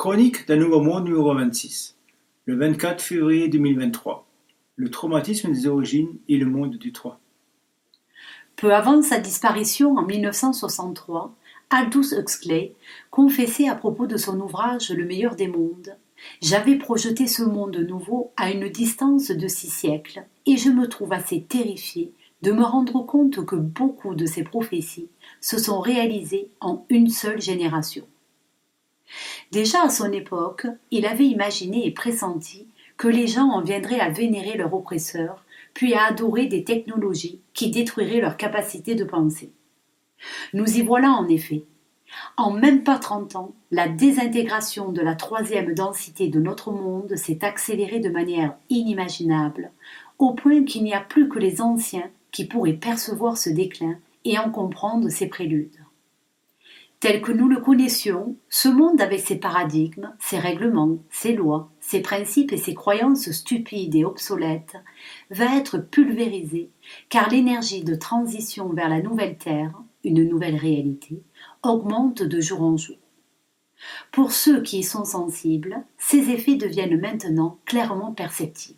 Chronique d'un nouveau monde numéro 26, le 24 février 2023. Le traumatisme des origines et le monde du 3. Peu avant sa disparition en 1963, Aldous Huxley confessait à propos de son ouvrage Le meilleur des mondes: « J'avais projeté ce monde nouveau à une distance de 6 siècles et je me trouve assez terrifié de me rendre compte que beaucoup de ces prophéties se sont réalisées en une seule génération. » Déjà à son époque, il avait imaginé et pressenti que les gens en viendraient à vénérer leur oppresseur, puis à adorer des technologies qui détruiraient leur capacité de penser. Nous y voilà en effet. En même pas 30 ans, la désintégration de la 3e densité de notre monde s'est accélérée de manière inimaginable, au point qu'il n'y a plus que les anciens qui pourraient percevoir ce déclin et en comprendre ses préludes. Tel que nous le connaissions, ce monde avec ses paradigmes, ses règlements, ses lois, ses principes et ses croyances stupides et obsolètes va être pulvérisé, car l'énergie de transition vers la nouvelle Terre, une nouvelle réalité, augmente de jour en jour. Pour ceux qui y sont sensibles, ces effets deviennent maintenant clairement perceptibles.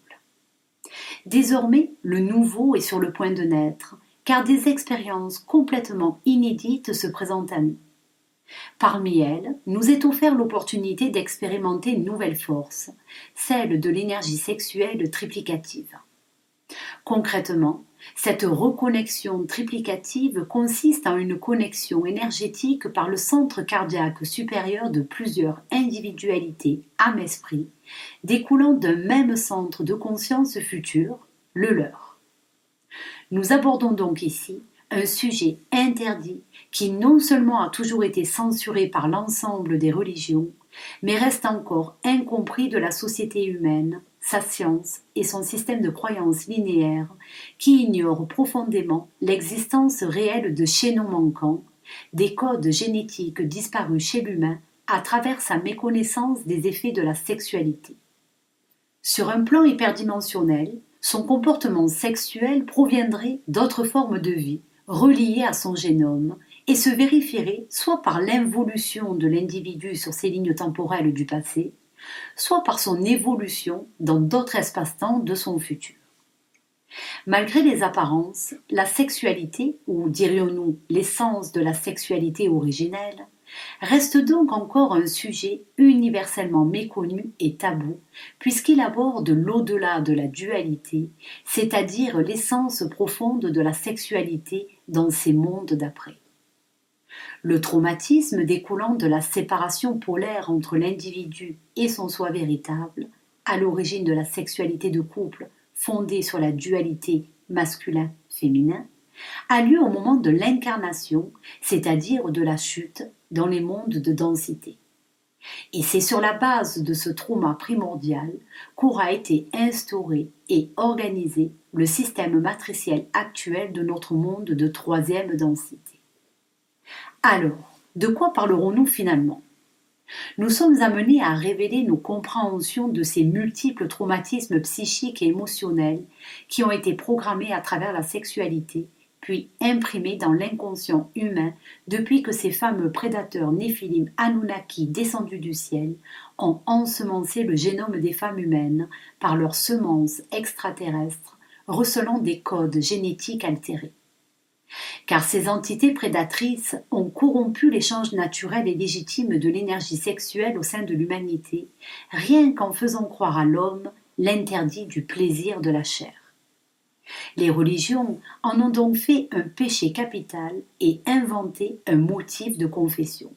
Désormais, le nouveau est sur le point de naître, car des expériences complètement inédites se présentent à nous. Parmi elles, nous est offert l'opportunité d'expérimenter une nouvelle force, celle de l'énergie sexuelle triplicative. Concrètement, cette reconnexion triplicative consiste en une connexion énergétique par le centre cardiaque supérieur de plusieurs individualités, âme-esprit, découlant d'un même centre de conscience futur, le leur. Nous abordons donc ici un sujet interdit qui non seulement a toujours été censuré par l'ensemble des religions, mais reste encore incompris de la société humaine, sa science et son système de croyances linéaires qui ignorent profondément l'existence réelle de chaînons manquants, des codes génétiques disparus chez l'humain à travers sa méconnaissance des effets de la sexualité. Sur un plan hyperdimensionnel, son comportement sexuel proviendrait d'autres formes de vie reliées à son génome et se vérifierait soit par l'involution de l'individu sur ses lignes temporelles du passé, soit par son évolution dans d'autres espaces-temps de son futur. Malgré les apparences, la sexualité, ou dirions-nous l'essence de la sexualité originelle, reste donc encore un sujet universellement méconnu et tabou, puisqu'il aborde l'au-delà de la dualité, c'est-à-dire l'essence profonde de la sexualité dans ces mondes d'après. Le traumatisme découlant de la séparation polaire entre l'individu et son soi véritable, à l'origine de la sexualité de couple fondée sur la dualité masculin-féminin, a lieu au moment de l'incarnation, c'est-à-dire de la chute dans les mondes de densité. Et c'est sur la base de ce trauma primordial qu'aura été instauré et organisé le système matriciel actuel de notre monde de 3e densité. Alors, de quoi parlerons-nous finalement ? Nous sommes amenés à révéler nos compréhensions de ces multiples traumatismes psychiques et émotionnels qui ont été programmés à travers la sexualité, puis imprimés dans l'inconscient humain depuis que ces fameux prédateurs néphilim Anunnaki descendus du ciel ont ensemencé le génome des femmes humaines par leurs semences extraterrestres, recelant des codes génétiques altérés. Car ces entités prédatrices ont corrompu l'échange naturel et légitime de l'énergie sexuelle au sein de l'humanité, rien qu'en faisant croire à l'homme l'interdit du plaisir de la chair. Les religions en ont donc fait un péché capital et inventé un motif de confession.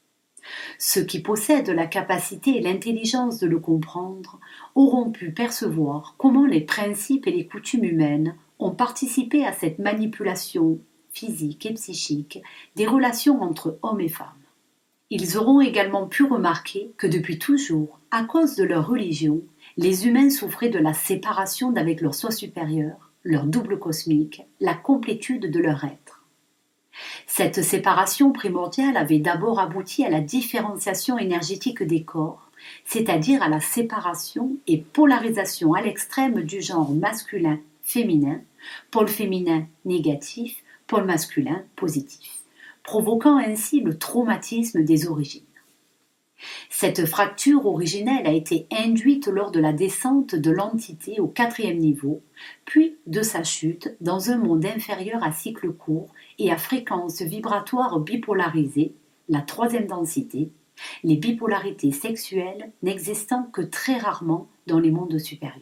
Ceux qui possèdent la capacité et l'intelligence de le comprendre auront pu percevoir comment les principes et les coutumes humaines ont participé à cette manipulation physique et psychique des relations entre hommes et femmes. Ils auront également pu remarquer que depuis toujours, à cause de leur religion, les humains souffraient de la séparation d'avec leur soi supérieur, leur double cosmique, la complétude de leur être. Cette séparation primordiale avait d'abord abouti à la différenciation énergétique des corps, c'est-à-dire à la séparation et polarisation à l'extrême du genre masculin-féminin, pôle féminin négatif, pôle masculin positif, provoquant ainsi le traumatisme des origines. Cette fracture originelle a été induite lors de la descente de l'entité au 4e niveau, puis de sa chute dans un monde inférieur à cycle court et à fréquence vibratoire bipolarisée, la 3e densité, les bipolarités sexuelles n'existant que très rarement dans les mondes supérieurs.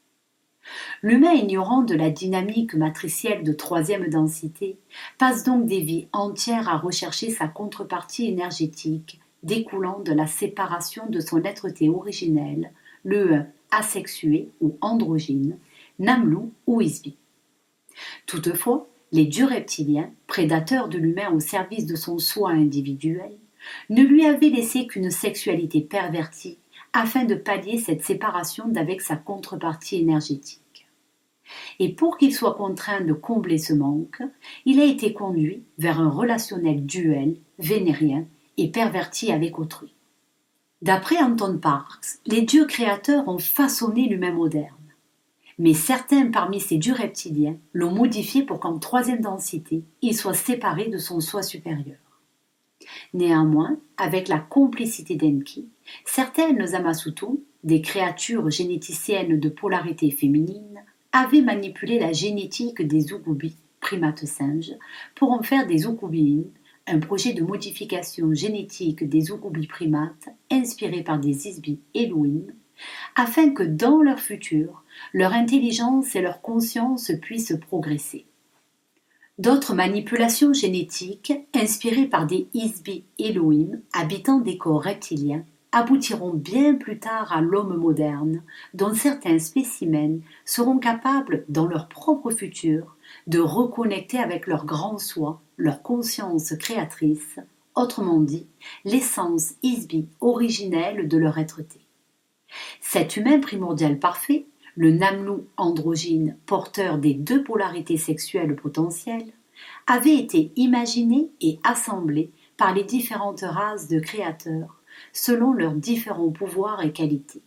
L'humain ignorant de la dynamique matricielle de 3e densité passe donc des vies entières à rechercher sa contrepartie énergétique découlant de la séparation de son être-té originel, le asexué ou androgyne, Namloo ou Isbi. Toutefois, les dieux reptiliens, prédateurs de l'humain au service de son soi individuel, ne lui avaient laissé qu'une sexualité pervertie afin de pallier cette séparation d'avec sa contrepartie énergétique. Et pour qu'il soit contraint de combler ce manque, il a été conduit vers un relationnel duel, vénérien et perverti avec autrui. D'après Anton Parks, les dieux créateurs ont façonné l'humain moderne. Mais certains parmi ces dieux reptiliens l'ont modifié pour qu'en 3e densité, il soit séparé de son soi supérieur. Néanmoins, avec la complicité d'Enki, certaines Amasutum, des créatures généticiennes de polarité féminine, avaient manipulé la génétique des Ukubi, primates singes, pour en faire des Ukubiines, un projet de modification génétique des Ukubi primates inspiré par des Isbi Elohim, afin que dans leur futur, leur intelligence et leur conscience puissent progresser. D'autres manipulations génétiques, inspirées par des Isbi Elohim habitant des corps reptiliens, aboutiront bien plus tard à l'homme moderne, dont certains spécimens seront capables, dans leur propre futur, de reconnecter avec leur grand soi, leur conscience créatrice, autrement dit, l'essence Isbi originelle de leur être-té. Cet humain primordial parfait, le Namloo androgyne porteur des 2 polarités sexuelles potentielles, avait été imaginé et assemblé par les différentes races de créateurs selon leurs différents pouvoirs et qualités.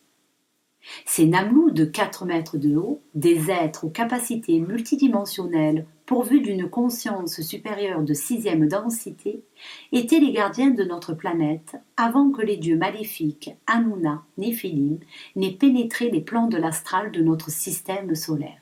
Ces Namloo de 4 mètres de haut, des êtres aux capacités multidimensionnelles pourvus d'une conscience supérieure de 6e densité, étaient les gardiens de notre planète avant que les dieux maléfiques Anuna, Néphilim n'aient pénétré les plans de l'astral de notre système solaire.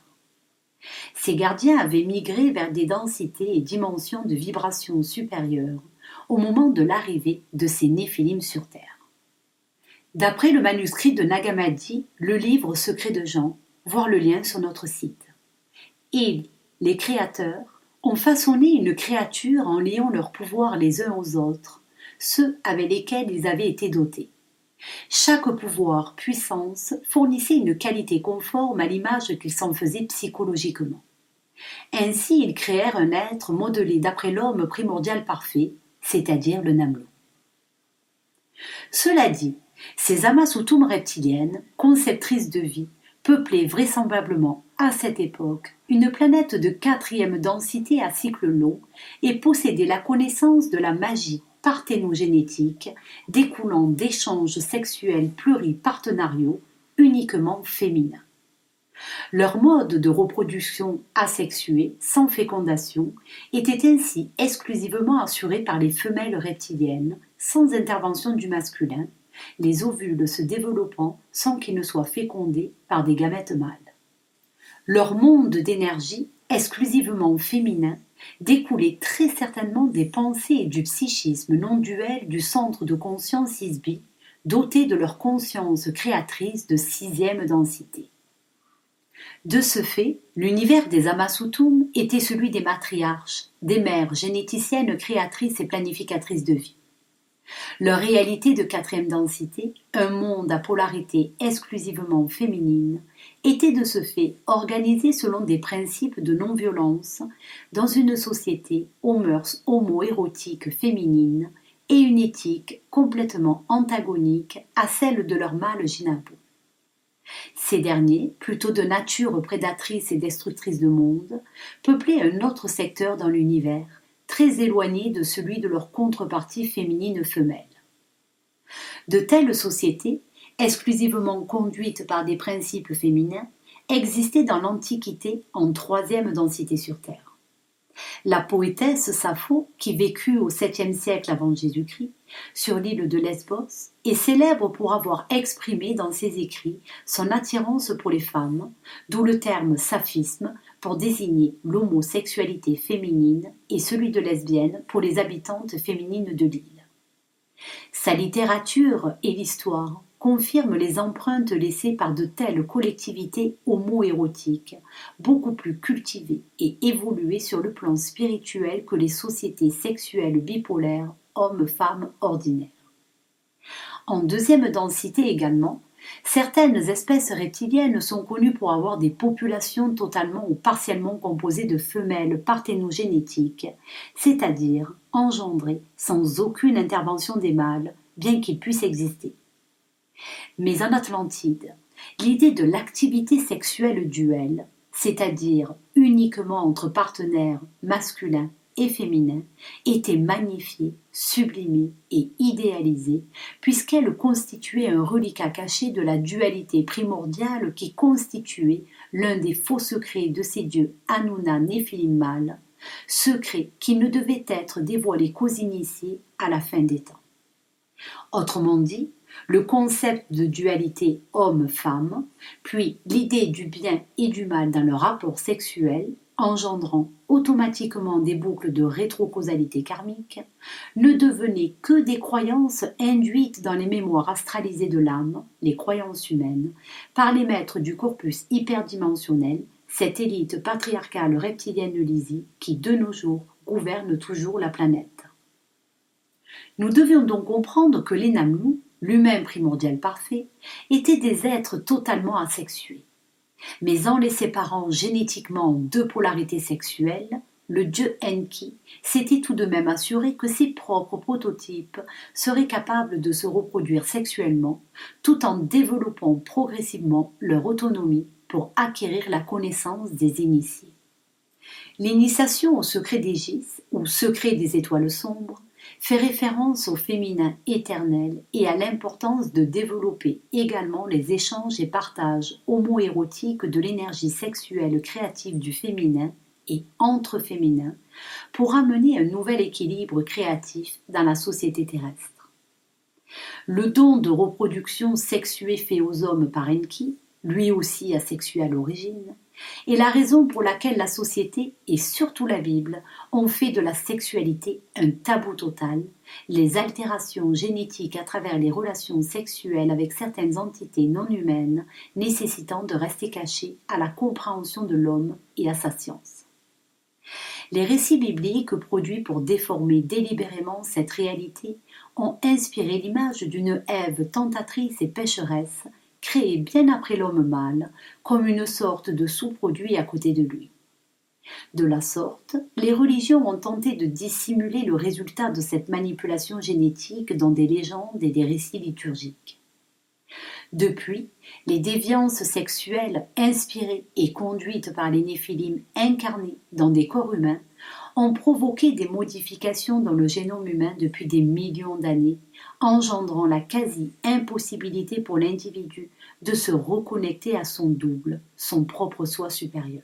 Ces gardiens avaient migré vers des densités et dimensions de vibrations supérieures au moment de l'arrivée de ces Néphilim sur Terre. D'après le manuscrit de Nagamadi, le livre Secret de Jean, voir le lien sur notre site. Ils, les créateurs, ont façonné une créature en liant leurs pouvoirs les uns aux autres, ceux avec lesquels ils avaient été dotés. Chaque pouvoir, puissance, fournissait une qualité conforme à l'image qu'ils s'en faisaient psychologiquement. Ainsi, ils créèrent un être modelé d'après l'homme primordial parfait, c'est-à-dire le Namloo. Cela dit, ces Amasutum reptiliennes, conceptrices de vie, peuplaient vraisemblablement, à cette époque, une planète de 4e densité à cycle long et possédaient la connaissance de la magie parthénogénétique découlant d'échanges sexuels pluripartenariaux uniquement féminins. Leur mode de reproduction asexuée, sans fécondation, était ainsi exclusivement assuré par les femelles reptiliennes, sans intervention du masculin, les ovules se développant sans qu'ils ne soient fécondés par des gamètes mâles. Leur monde d'énergie, exclusivement féminin, découlait très certainement des pensées et du psychisme non-duel du centre de conscience Isbi, doté de leur conscience créatrice de 6e densité. De ce fait, l'univers des Amasutum était celui des matriarches, des mères généticiennes créatrices et planificatrices de vie. Leur réalité de 4e densité, un monde à polarité exclusivement féminine, était de ce fait organisé selon des principes de non-violence dans une société aux mœurs homo-érotiques féminines et une éthique complètement antagonique à celle de leur mâle Jinabo. Ces derniers, plutôt de nature prédatrice et destructrice de monde, peuplaient un autre secteur dans l'univers, très éloigné de celui de leur contrepartie féminine femelle. De telles sociétés, exclusivement conduites par des principes féminins, existaient dans l'Antiquité en 3e densité sur Terre. La poétesse Sappho, qui vécut au 7e siècle avant Jésus-Christ, sur l'île de Lesbos, est célèbre pour avoir exprimé dans ses écrits son attirance pour les femmes, d'où le terme saphisme pour désigner l'homosexualité féminine et celui de lesbienne pour les habitantes féminines de l'île. Sa littérature et l'histoire confirment les empreintes laissées par de telles collectivités homo-érotiques, beaucoup plus cultivées et évoluées sur le plan spirituel que les sociétés sexuelles bipolaires hommes-femmes ordinaires. En deuxième densité également, certaines espèces reptiliennes sont connues pour avoir des populations totalement ou partiellement composées de femelles parthénogénétiques, c'est-à-dire engendrées sans aucune intervention des mâles, bien qu'ils puissent exister. Mais en Atlantide, l'idée de l'activité sexuelle duelle, c'est-à-dire uniquement entre partenaires masculins et féminins, était magnifiée, sublimée et idéalisée, puisqu'elle constituait un reliquat caché de la dualité primordiale qui constituait l'un des faux secrets de ces dieux Hanouna Néphilim mâles, secret qui ne devait être dévoilé qu'aux initiés à la fin des temps. Autrement dit, le concept de dualité homme-femme, puis l'idée du bien et du mal dans le rapport sexuel, engendrant automatiquement des boucles de rétrocausalité karmique, ne devenaient que des croyances induites dans les mémoires astralisées de l'âme, les croyances humaines, par les maîtres du corpus hyperdimensionnel, cette élite patriarcale reptilienne lysée qui, de nos jours, gouverne toujours la planète. Nous devions donc comprendre que les Namlou, l'humain primordial parfait, étaient des êtres totalement asexués. Mais en les séparant génétiquement en deux polarités sexuelles, le dieu Enki s'était tout de même assuré que ses propres prototypes seraient capables de se reproduire sexuellement, tout en développant progressivement leur autonomie pour acquérir la connaissance des initiés. L'initiation au secret d'Égis, ou secret des étoiles sombres, fait référence au féminin éternel et à l'importance de développer également les échanges et partages homo-érotiques de l'énergie sexuelle créative du féminin et entre féminins pour amener un nouvel équilibre créatif dans la société terrestre. Le don de reproduction sexuée fait aux hommes par Enki, lui aussi asexué à l'origine, est la raison pour laquelle la société, et surtout la Bible, ont fait de la sexualité un tabou total, les altérations génétiques à travers les relations sexuelles avec certaines entités non humaines nécessitant de rester cachées à la compréhension de l'homme et à sa science. Les récits bibliques produits pour déformer délibérément cette réalité ont inspiré l'image d'une Ève tentatrice et pécheresse, créée bien après l'homme mâle, comme une sorte de sous-produit à côté de lui. De la sorte, les religions ont tenté de dissimuler le résultat de cette manipulation génétique dans des légendes et des récits liturgiques. Depuis, les déviances sexuelles inspirées et conduites par les néphilim incarnés dans des corps humains ont provoqué des modifications dans le génome humain depuis des millions d'années, engendrant la quasi-impossibilité pour l'individu de se reconnecter à son double, son propre soi supérieur.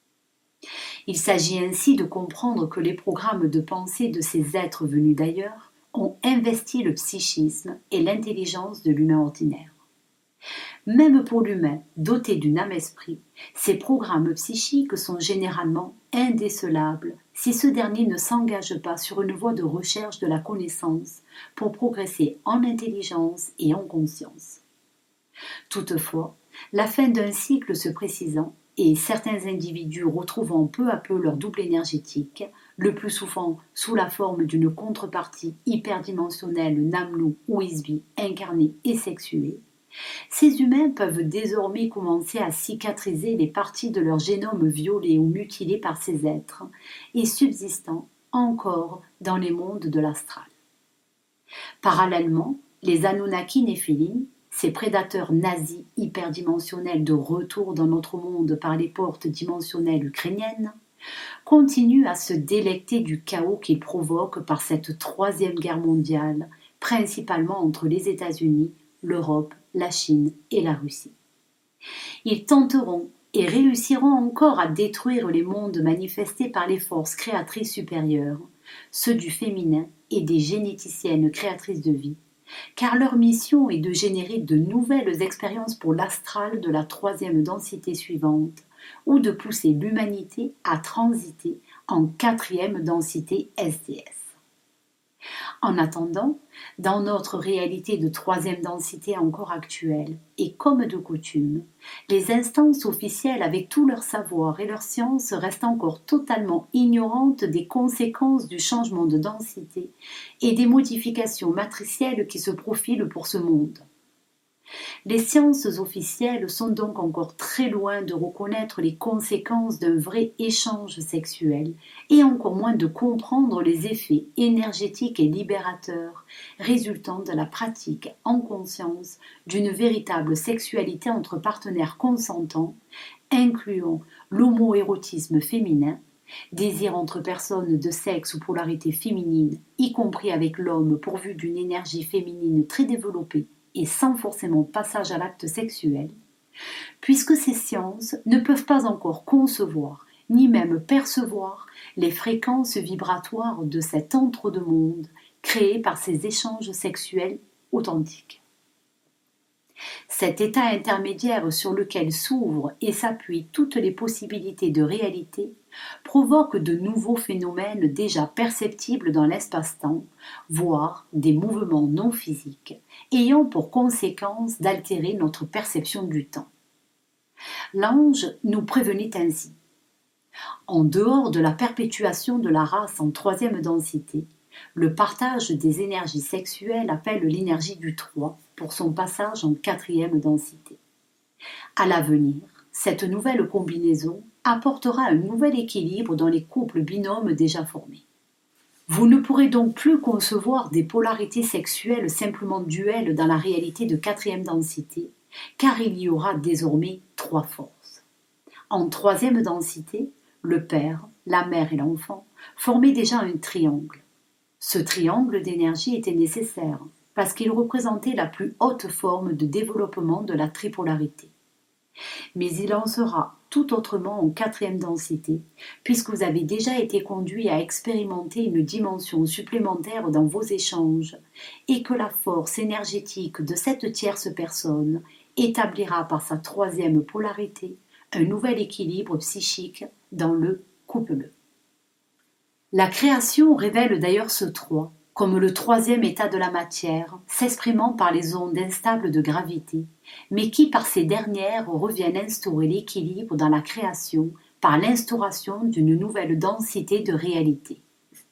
Il s'agit ainsi de comprendre que les programmes de pensée de ces êtres venus d'ailleurs ont investi le psychisme et l'intelligence de l'humain ordinaire. Même pour l'humain doté d'une âme-esprit, ces programmes psychiques sont généralement indécelables si ce dernier ne s'engage pas sur une voie de recherche de la connaissance pour progresser en intelligence et en conscience. Toutefois, la fin d'un cycle se précisant et certains individus retrouvant peu à peu leur double énergétique, le plus souvent sous la forme d'une contrepartie hyperdimensionnelle Namlou ou Isbi incarnée et sexuée, ces humains peuvent désormais commencer à cicatriser les parties de leur génome violées ou mutilées par ces êtres et subsistant encore dans les mondes de l'astral. Parallèlement, les Anunnaki Néphilim, ces prédateurs nazis hyperdimensionnels de retour dans notre monde par les portes dimensionnelles ukrainiennes, continuent à se délecter du chaos qu'ils provoquent par cette troisième guerre mondiale, principalement entre les États-Unis, l'Europe, la Chine et la Russie. Ils tenteront et réussiront encore à détruire les mondes manifestés par les forces créatrices supérieures, ceux du féminin et des généticiennes créatrices de vie, car leur mission est de générer de nouvelles expériences pour l'astral de la troisième densité suivante, ou de pousser l'humanité à transiter en quatrième densité SDS. En attendant, dans notre réalité de troisième densité encore actuelle, et comme de coutume, les instances officielles avec tout leur savoir et leur science restent encore totalement ignorantes des conséquences du changement de densité et des modifications matricielles qui se profilent pour ce monde. Les sciences officielles sont donc encore très loin de reconnaître les conséquences d'un vrai échange sexuel et encore moins de comprendre les effets énergétiques et libérateurs résultant de la pratique en conscience d'une véritable sexualité entre partenaires consentants, incluant l'homoérotisme féminin, désir entre personnes de sexe ou polarité féminine, y compris avec l'homme pourvu d'une énergie féminine très développée, et sans forcément passage à l'acte sexuel, puisque ces sciences ne peuvent pas encore concevoir ni même percevoir les fréquences vibratoires de cet entre-deux-mondes créé par ces échanges sexuels authentiques. Cet état intermédiaire sur lequel s'ouvrent et s'appuient toutes les possibilités de réalité provoque de nouveaux phénomènes déjà perceptibles dans l'espace-temps, voire des mouvements non physiques, ayant pour conséquence d'altérer notre perception du temps. L'ange nous prévenait ainsi. En dehors de la perpétuation de la race en troisième densité, le partage des énergies sexuelles appelle l'énergie du 3 pour son passage en quatrième densité. À l'avenir, cette nouvelle combinaison apportera un nouvel équilibre dans les couples binômes déjà formés. Vous ne pourrez donc plus concevoir des polarités sexuelles simplement duelles dans la réalité de quatrième densité, car il y aura désormais 3 forces. En troisième densité, le père, la mère et l'enfant formaient déjà un triangle. Ce triangle d'énergie était nécessaire parce qu'il représentait la plus haute forme de développement de la tripolarité. Mais il en sera tout autrement en quatrième densité, puisque vous avez déjà été conduit à expérimenter une dimension supplémentaire dans vos échanges, et que la force énergétique de cette tierce personne établira par sa troisième polarité un nouvel équilibre psychique dans le couple. La création révèle d'ailleurs ce 3 comme le troisième état de la matière, s'exprimant par les ondes instables de gravité, mais qui par ces dernières reviennent instaurer l'équilibre dans la création par l'instauration d'une nouvelle densité de réalité.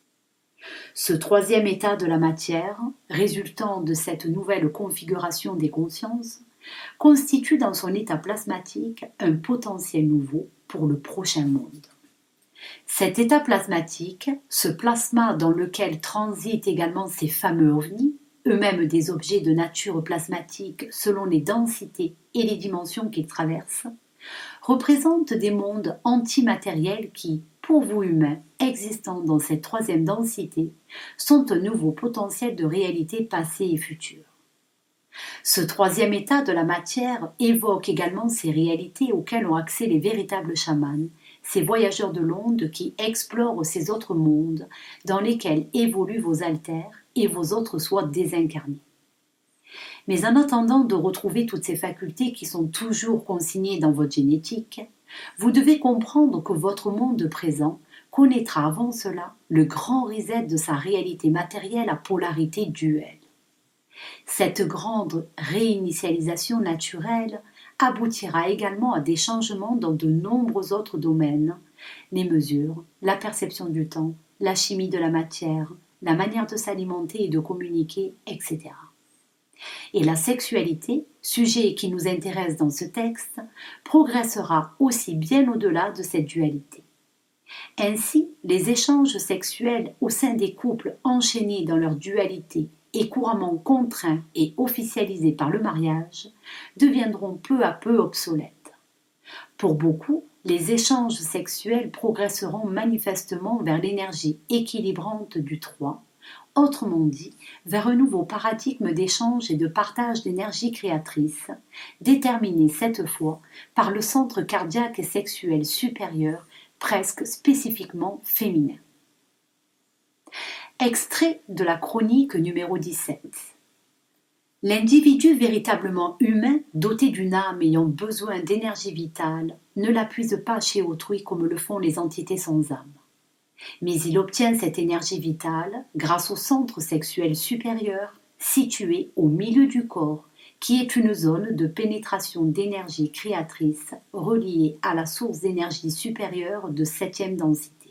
Ce troisième état de la matière, résultant de cette nouvelle configuration des consciences, constitue dans son état plasmatique un potentiel nouveau pour le prochain monde. Cet état plasmatique, ce plasma dans lequel transitent également ces fameux ovnis, eux-mêmes des objets de nature plasmatique selon les densités et les dimensions qu'ils traversent, représente des mondes antimatériels qui, pour vous humains existant dans cette troisième densité, sont un nouveau potentiel de réalité passée et future. Ce troisième état de la matière évoque également ces réalités auxquelles ont accès les véritables chamans, ces voyageurs de l'onde qui explorent ces autres mondes dans lesquels évoluent vos alters et vos autres soi désincarnés. Mais en attendant de retrouver toutes ces facultés qui sont toujours consignées dans votre génétique, vous devez comprendre que votre monde présent connaîtra avant cela le grand reset de sa réalité matérielle à polarité duelle. Cette grande réinitialisation naturelle aboutira également à des changements dans de nombreux autres domaines, les mesures, la perception du temps, la chimie de la matière, la manière de s'alimenter et de communiquer, etc. Et la sexualité, sujet qui nous intéresse dans ce texte, progressera aussi bien au-delà de cette dualité. Ainsi, les échanges sexuels au sein des couples enchaînés dans leur dualité et couramment contraints et officialisés par le mariage, deviendront peu à peu obsolètes. Pour beaucoup, les échanges sexuels progresseront manifestement vers l'énergie équilibrante du 3, autrement dit, vers un nouveau paradigme d'échange et de partage d'énergie créatrice, déterminé cette fois par le centre cardiaque et sexuel supérieur, presque spécifiquement féminin. Extrait de la chronique numéro 17. L'individu véritablement humain, doté d'une âme ayant besoin d'énergie vitale, ne la puise pas chez autrui comme le font les entités sans âme. Mais il obtient cette énergie vitale grâce au centre sexuel supérieur situé au milieu du corps, qui est une zone de pénétration d'énergie créatrice reliée à la source d'énergie supérieure de 7e densité.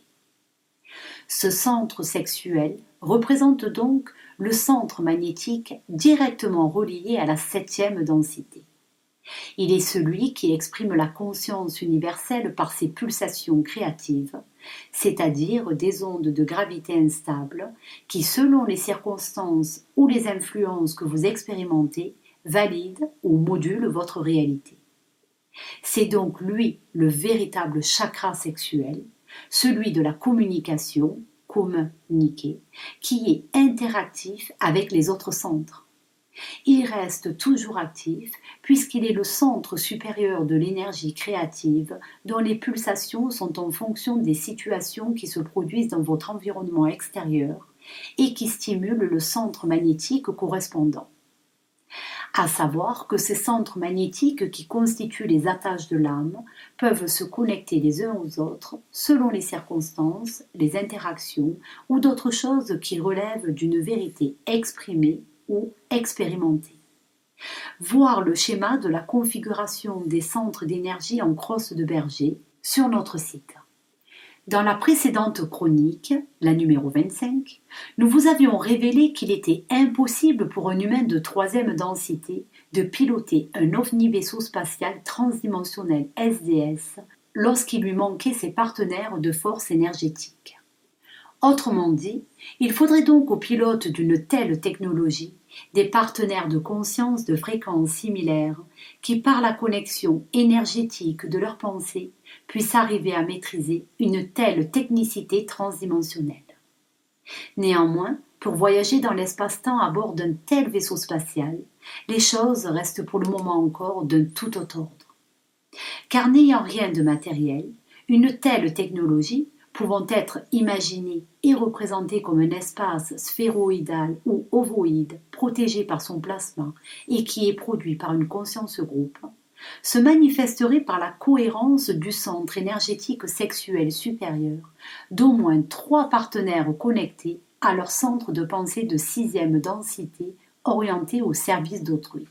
Ce centre sexuel représente donc le centre magnétique directement relié à la 7e densité. Il est celui qui exprime la conscience universelle par ses pulsations créatives, c'est-à-dire des ondes de gravité instables qui, selon les circonstances ou les influences que vous expérimentez, valident ou modulent votre réalité. C'est donc lui le véritable chakra sexuel, celui de la communication, communiquer, qui est interactif avec les autres centres. Il reste toujours actif puisqu'il est le centre supérieur de l'énergie créative dont les pulsations sont en fonction des situations qui se produisent dans votre environnement extérieur et qui stimulent le centre magnétique correspondant. À savoir que ces centres magnétiques qui constituent les attaches de l'âme peuvent se connecter les uns aux autres selon les circonstances, les interactions ou d'autres choses qui relèvent d'une vérité exprimée ou expérimentée. Voir le schéma de la configuration des centres d'énergie en crosse de berger sur notre site. Dans la précédente chronique, la numéro 25, nous vous avions révélé qu'il était impossible pour un humain de 3e densité de piloter un ovni vaisseau spatial transdimensionnel SDS lorsqu'il lui manquait ses partenaires de force énergétique. Autrement dit, il faudrait donc aux pilotes d'une telle technologie des partenaires de conscience de fréquences similaires qui, par la connexion énergétique de leurs pensées, puissent arriver à maîtriser une telle technicité transdimensionnelle. Néanmoins, pour voyager dans l'espace-temps à bord d'un tel vaisseau spatial, les choses restent pour le moment encore d'un tout autre ordre. Car n'ayant rien de matériel, une telle technologie, pouvant être imaginée et représentée comme un espace sphéroïdal ou ovoïde protégé par son plasma et qui est produit par une conscience groupe, se manifesterait par la cohérence du centre énergétique sexuel supérieur d'au moins 3 partenaires connectés à leur centre de pensée de 6e densité orienté au service d'autrui.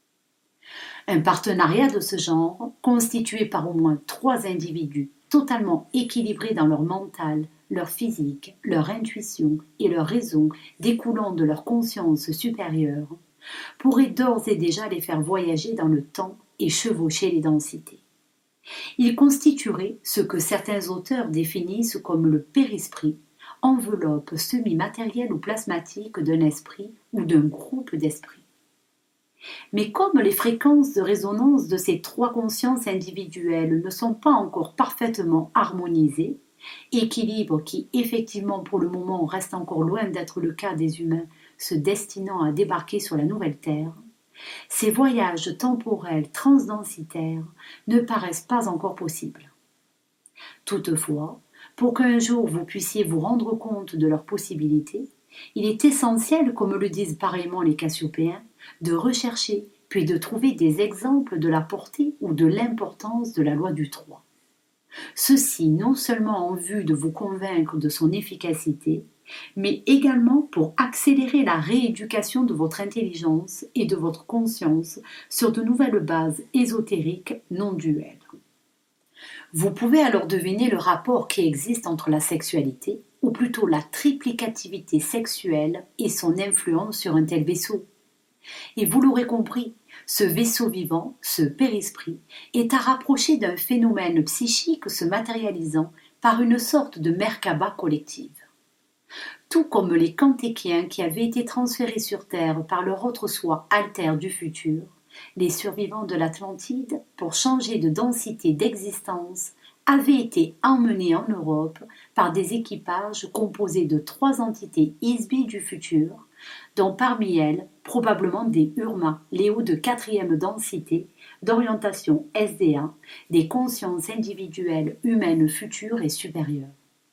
Un partenariat de ce genre, constitué par au moins 3 individus totalement équilibrés dans leur mental, leur physique, leur intuition et leur raison découlant de leur conscience supérieure, pourrait d'ores et déjà les faire voyager dans le temps et chevaucher les densités. Il constituerait ce que certains auteurs définissent comme le périsprit, enveloppe semi-matérielle ou plasmatique d'un esprit ou d'un groupe d'esprits. Mais comme les fréquences de résonance de ces 3 consciences individuelles ne sont pas encore parfaitement harmonisées, équilibre qui effectivement pour le moment reste encore loin d'être le cas des humains se destinant à débarquer sur la nouvelle Terre, ces voyages temporels transdensitaires ne paraissent pas encore possibles. Toutefois, pour qu'un jour vous puissiez vous rendre compte de leurs possibilités, il est essentiel, comme le disent pareillement les Cassiopéens, de rechercher puis de trouver des exemples de la portée ou de l'importance de la loi du 3. Ceci non seulement en vue de vous convaincre de son efficacité, mais également pour accélérer la rééducation de votre intelligence et de votre conscience sur de nouvelles bases ésotériques non duelles. Vous pouvez alors deviner le rapport qui existe entre la sexualité, ou plutôt la triplicativité sexuelle et son influence sur un tel vaisseau. Et vous l'aurez compris, ce vaisseau vivant, ce périsprit, est à rapprocher d'un phénomène psychique se matérialisant par une sorte de Merkaba collective. Tout comme les Kantékiens qui avaient été transférés sur Terre par leur autre soi altère du futur, les survivants de l'Atlantide, pour changer de densité d'existence, avaient été emmenés en Europe par des équipages composés de 3 entités ISBI du futur, dont parmi elles probablement des Urma, Léo de 4e densité, d'orientation SDA, des consciences individuelles humaines futures et supérieures.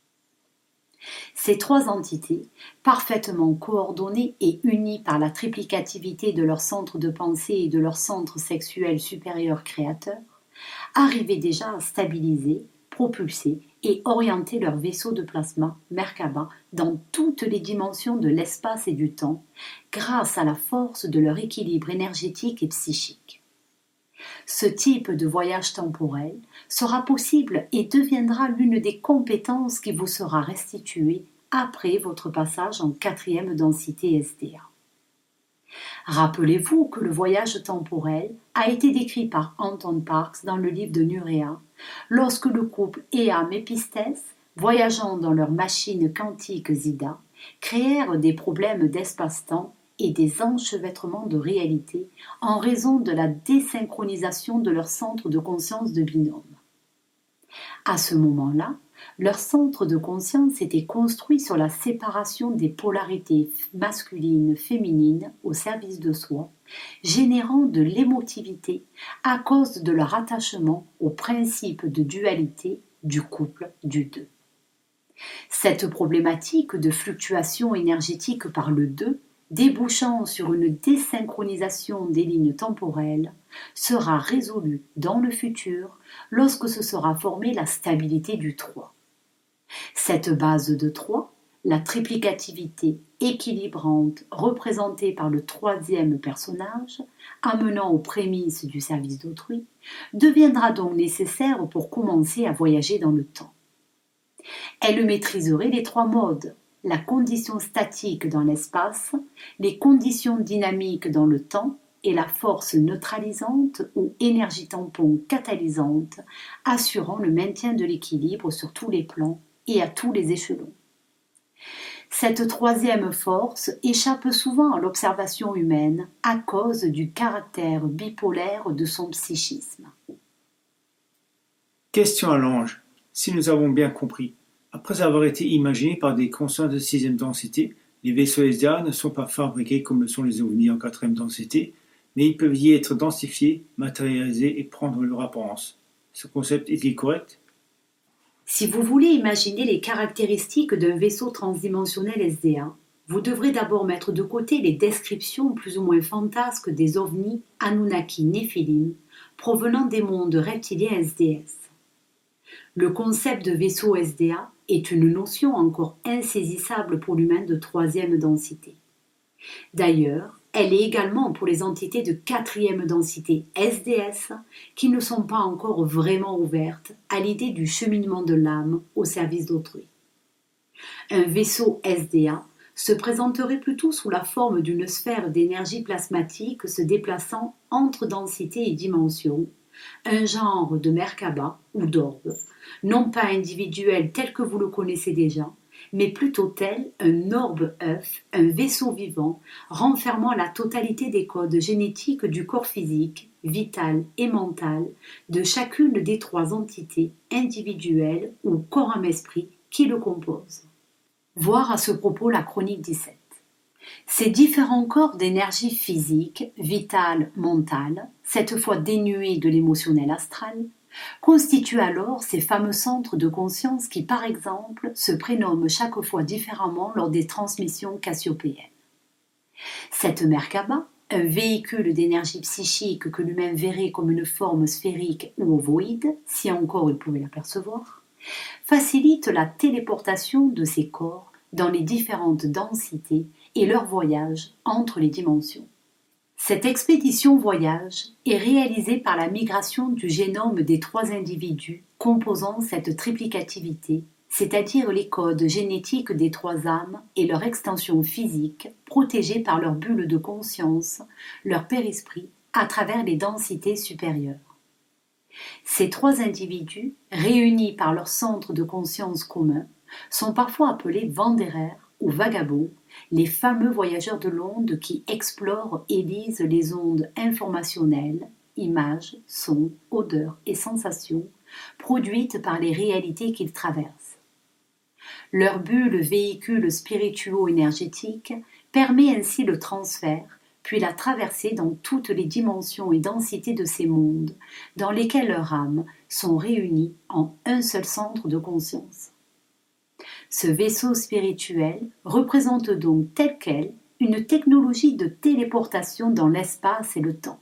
Ces 3 entités, parfaitement coordonnées et unies par la triplicativité de leur centre de pensée et de leur centre sexuel supérieur créateur, arrivaient déjà à stabiliser, propulser et orienter leur vaisseau de plasma, Merkaba, dans toutes les dimensions de l'espace et du temps, grâce à la force de leur équilibre énergétique et psychique. Ce type de voyage temporel sera possible et deviendra l'une des compétences qui vous sera restituée après votre passage en 4e densité SDA. Rappelez-vous que le voyage temporel a été décrit par Anton Parks dans le livre de Nurea, lorsque le couple Eam-Épisthès, voyageant dans leur machine quantique Zida, créèrent des problèmes d'espace-temps et des enchevêtrements de réalité en raison de la désynchronisation de leur centre de conscience de binôme. À ce moment-là, leur centre de conscience était construit sur la séparation des polarités masculines-féminines au service de soi, générant de l'émotivité à cause de leur attachement au principe de dualité du couple du deux. Cette problématique de fluctuation énergétique par le deux, débouchant sur une désynchronisation des lignes temporelles, sera résolue dans le futur lorsque se sera formée la stabilité du 3. Cette base de 3, la triplicativité équilibrante représentée par le 3e personnage, amenant aux prémices du service d'autrui, deviendra donc nécessaire pour commencer à voyager dans le temps. Elle maîtriserait les 3 modes, la condition statique dans l'espace, les conditions dynamiques dans le temps et la force neutralisante ou énergie tampon catalysante, assurant le maintien de l'équilibre sur tous les plans et à tous les échelons. Cette 3e force échappe souvent à l'observation humaine à cause du caractère bipolaire de son psychisme. Question à l'ange. Si nous avons bien compris, après avoir été imaginés par des consciences de 6e densité, les vaisseaux SDA ne sont pas fabriqués comme le sont les ovnis en 4e densité, mais ils peuvent y être densifiés, matérialisés et prendre leur apparence. Ce concept est-il correct ? Si vous voulez imaginer les caractéristiques d'un vaisseau transdimensionnel SDA, vous devrez d'abord mettre de côté les descriptions plus ou moins fantasques des ovnis Anunnaki Néphilim provenant des mondes reptiliens SDS. Le concept de vaisseau SDA est une notion encore insaisissable pour l'humain de 3e densité. D'ailleurs, elle est également pour les entités de 4e densité SDS qui ne sont pas encore vraiment ouvertes à l'idée du cheminement de l'âme au service d'autrui. Un vaisseau SDA se présenterait plutôt sous la forme d'une sphère d'énergie plasmatique se déplaçant entre densité et dimension, un genre de Merkaba ou d'orbe, non pas individuel tel que vous le connaissez déjà, mais plutôt tel un orbe œuf, un vaisseau vivant, renfermant la totalité des codes génétiques du corps physique, vital et mental de chacune des 3 entités individuelles ou corps âme-esprit qui le composent. Voir à ce propos la chronique 17. Ces différents corps d'énergie physique, vitale, mentale, cette fois dénués de l'émotionnel astral, constituent alors ces fameux centres de conscience qui, par exemple, se prénomment chaque fois différemment lors des transmissions cassiopéennes. Cette Merkaba, un véhicule d'énergie psychique que l'humain verrait comme une forme sphérique ou ovoïde, si encore il pouvait l'apercevoir, facilite la téléportation de ces corps dans les différentes densités et leur voyage entre les dimensions. Cette expédition-voyage est réalisée par la migration du génome des 3 individus composant cette triplicativité, c'est-à-dire les codes génétiques des 3 âmes et leur extension physique protégée par leur bulle de conscience, leur périsprit, à travers les densités supérieures. Ces 3 individus, réunis par leur centre de conscience commun, sont parfois appelés Wanderers ou vagabonds, les fameux voyageurs de l'onde qui explorent et lisent les ondes informationnelles, images, sons, odeurs et sensations produites par les réalités qu'ils traversent. Leur bulle véhicule spirituo-énergétique permet ainsi le transfert, puis la traversée dans toutes les dimensions et densités de ces mondes, dans lesquels leurs âmes sont réunies en un seul centre de conscience. Ce vaisseau spirituel représente donc tel quel une technologie de téléportation dans l'espace et le temps.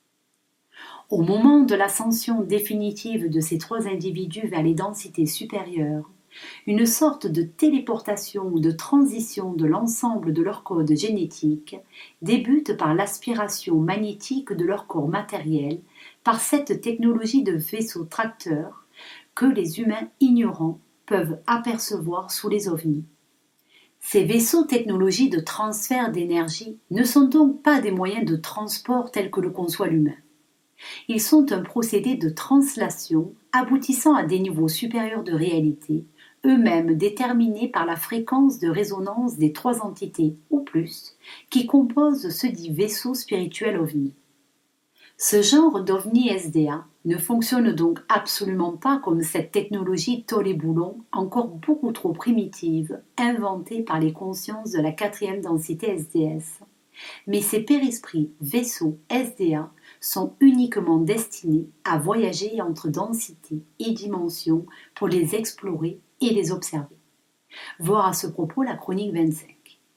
Au moment de l'ascension définitive de ces trois individus vers les densités supérieures, une sorte de téléportation ou de transition de l'ensemble de leur code génétique débute par l'aspiration magnétique de leur corps matériel par cette technologie de vaisseau tracteur que les humains ignorants peuvent apercevoir sous les ovnis. Ces vaisseaux technologies de transfert d'énergie ne sont donc pas des moyens de transport tels que le conçoit l'humain. Ils sont un procédé de translation aboutissant à des niveaux supérieurs de réalité, eux-mêmes déterminés par la fréquence de résonance des trois entités ou plus qui composent ce dit vaisseau spirituel ovni. Ce genre d'ovni SDA ne fonctionne donc absolument pas comme cette technologie tôle-et-boulon encore beaucoup trop primitive inventée par les consciences de la quatrième densité SDS. Mais ces péresprits vaisseaux SDA sont uniquement destinés à voyager entre densités et dimensions pour les explorer et les observer. Voir à ce propos la chronique 25.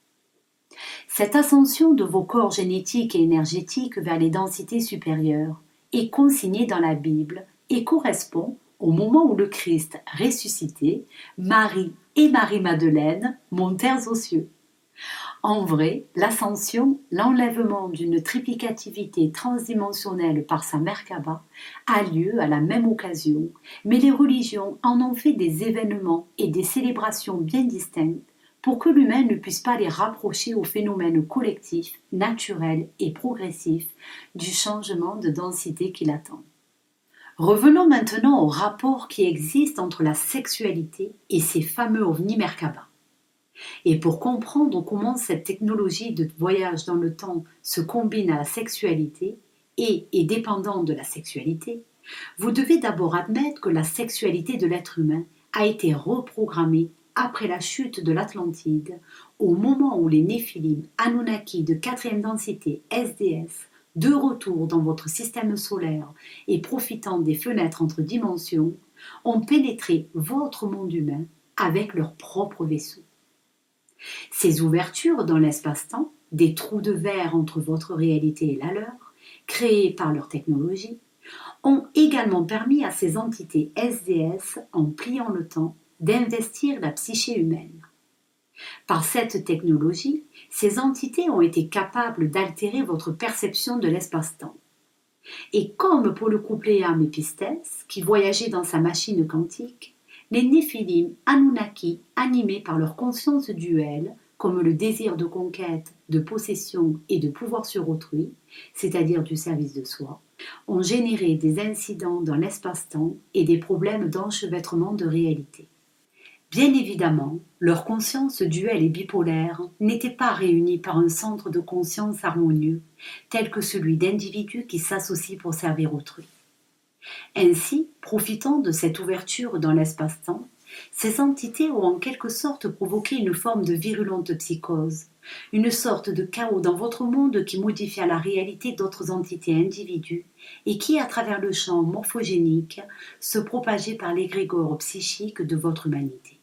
Cette ascension de vos corps génétiques et énergétiques vers les densités supérieures est consignée dans la Bible et correspond au moment où le Christ ressuscité, Marie et Marie-Madeleine montèrent aux cieux. En vrai, l'ascension, l'enlèvement d'une triplicativité transdimensionnelle par sa Merkaba a lieu à la même occasion, mais les religions en ont fait des événements et des célébrations bien distinctes pour que l'humain ne puisse pas les rapprocher au phénomène collectif, naturel et progressif du changement de densité qui l'attend. Revenons maintenant au rapport qui existe entre la sexualité et ces fameux ovnis Merkaba. Et pour comprendre comment cette technologie de voyage dans le temps se combine à la sexualité et est dépendante de la sexualité, vous devez d'abord admettre que la sexualité de l'être humain a été reprogrammée après la chute de l'Atlantide, au moment où les Néphilim Anunnaki de quatrième densité SDS, de retour dans votre système solaire et profitant des fenêtres entre dimensions, ont pénétré votre monde humain avec leur propre vaisseau. Ces ouvertures dans l'espace-temps, des trous de verre entre votre réalité et la leur, créés par leur technologie, ont également permis à ces entités SDS, en pliant le temps, d'investir la psyché humaine. Par cette technologie, ces entités ont été capables d'altérer votre perception de l'espace-temps. Et comme pour le couple Âme-Épistès, qui voyageait dans sa machine quantique, les Néphilim Anunnaki, animés par leur conscience duelle, comme le désir de conquête, de possession et de pouvoir sur autrui, c'est-à-dire du service de soi, ont généré des incidents dans l'espace-temps et des problèmes d'enchevêtrement de réalité. Bien évidemment, leur conscience duelle et bipolaire n'était pas réunie par un centre de conscience harmonieux, tel que celui d'individus qui s'associent pour servir autrui. Ainsi, profitant de cette ouverture dans l'espace-temps, ces entités ont en quelque sorte provoqué une forme de virulente psychose, une sorte de chaos dans votre monde qui modifia la réalité d'autres entités individus et qui, à travers le champ morphogénique, se propageait par l'égrégore psychique de votre humanité.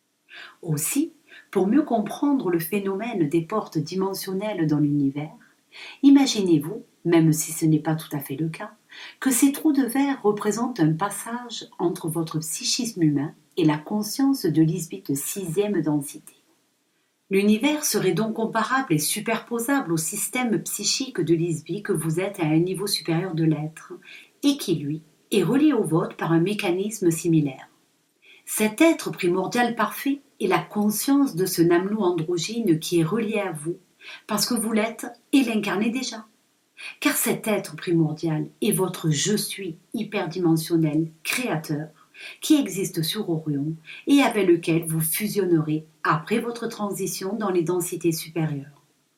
Aussi, pour mieux comprendre le phénomène des portes dimensionnelles dans l'univers, imaginez-vous, même si ce n'est pas tout à fait le cas, que ces trous de verre représentent un passage entre votre psychisme humain et la conscience de l'Isbi de sixième densité. L'univers serait donc comparable et superposable au système psychique de l'Isbi que vous êtes à un niveau supérieur de l'être, et qui, lui, est relié au vôtre par un mécanisme similaire. Cet être primordial parfait est la conscience de ce Namlou androgyne qui est relié à vous, parce que vous l'êtes et l'incarnez déjà. Car cet être primordial est votre « je suis » hyperdimensionnel, créateur, qui existe sur Orion et avec lequel vous fusionnerez après votre transition dans les densités supérieures.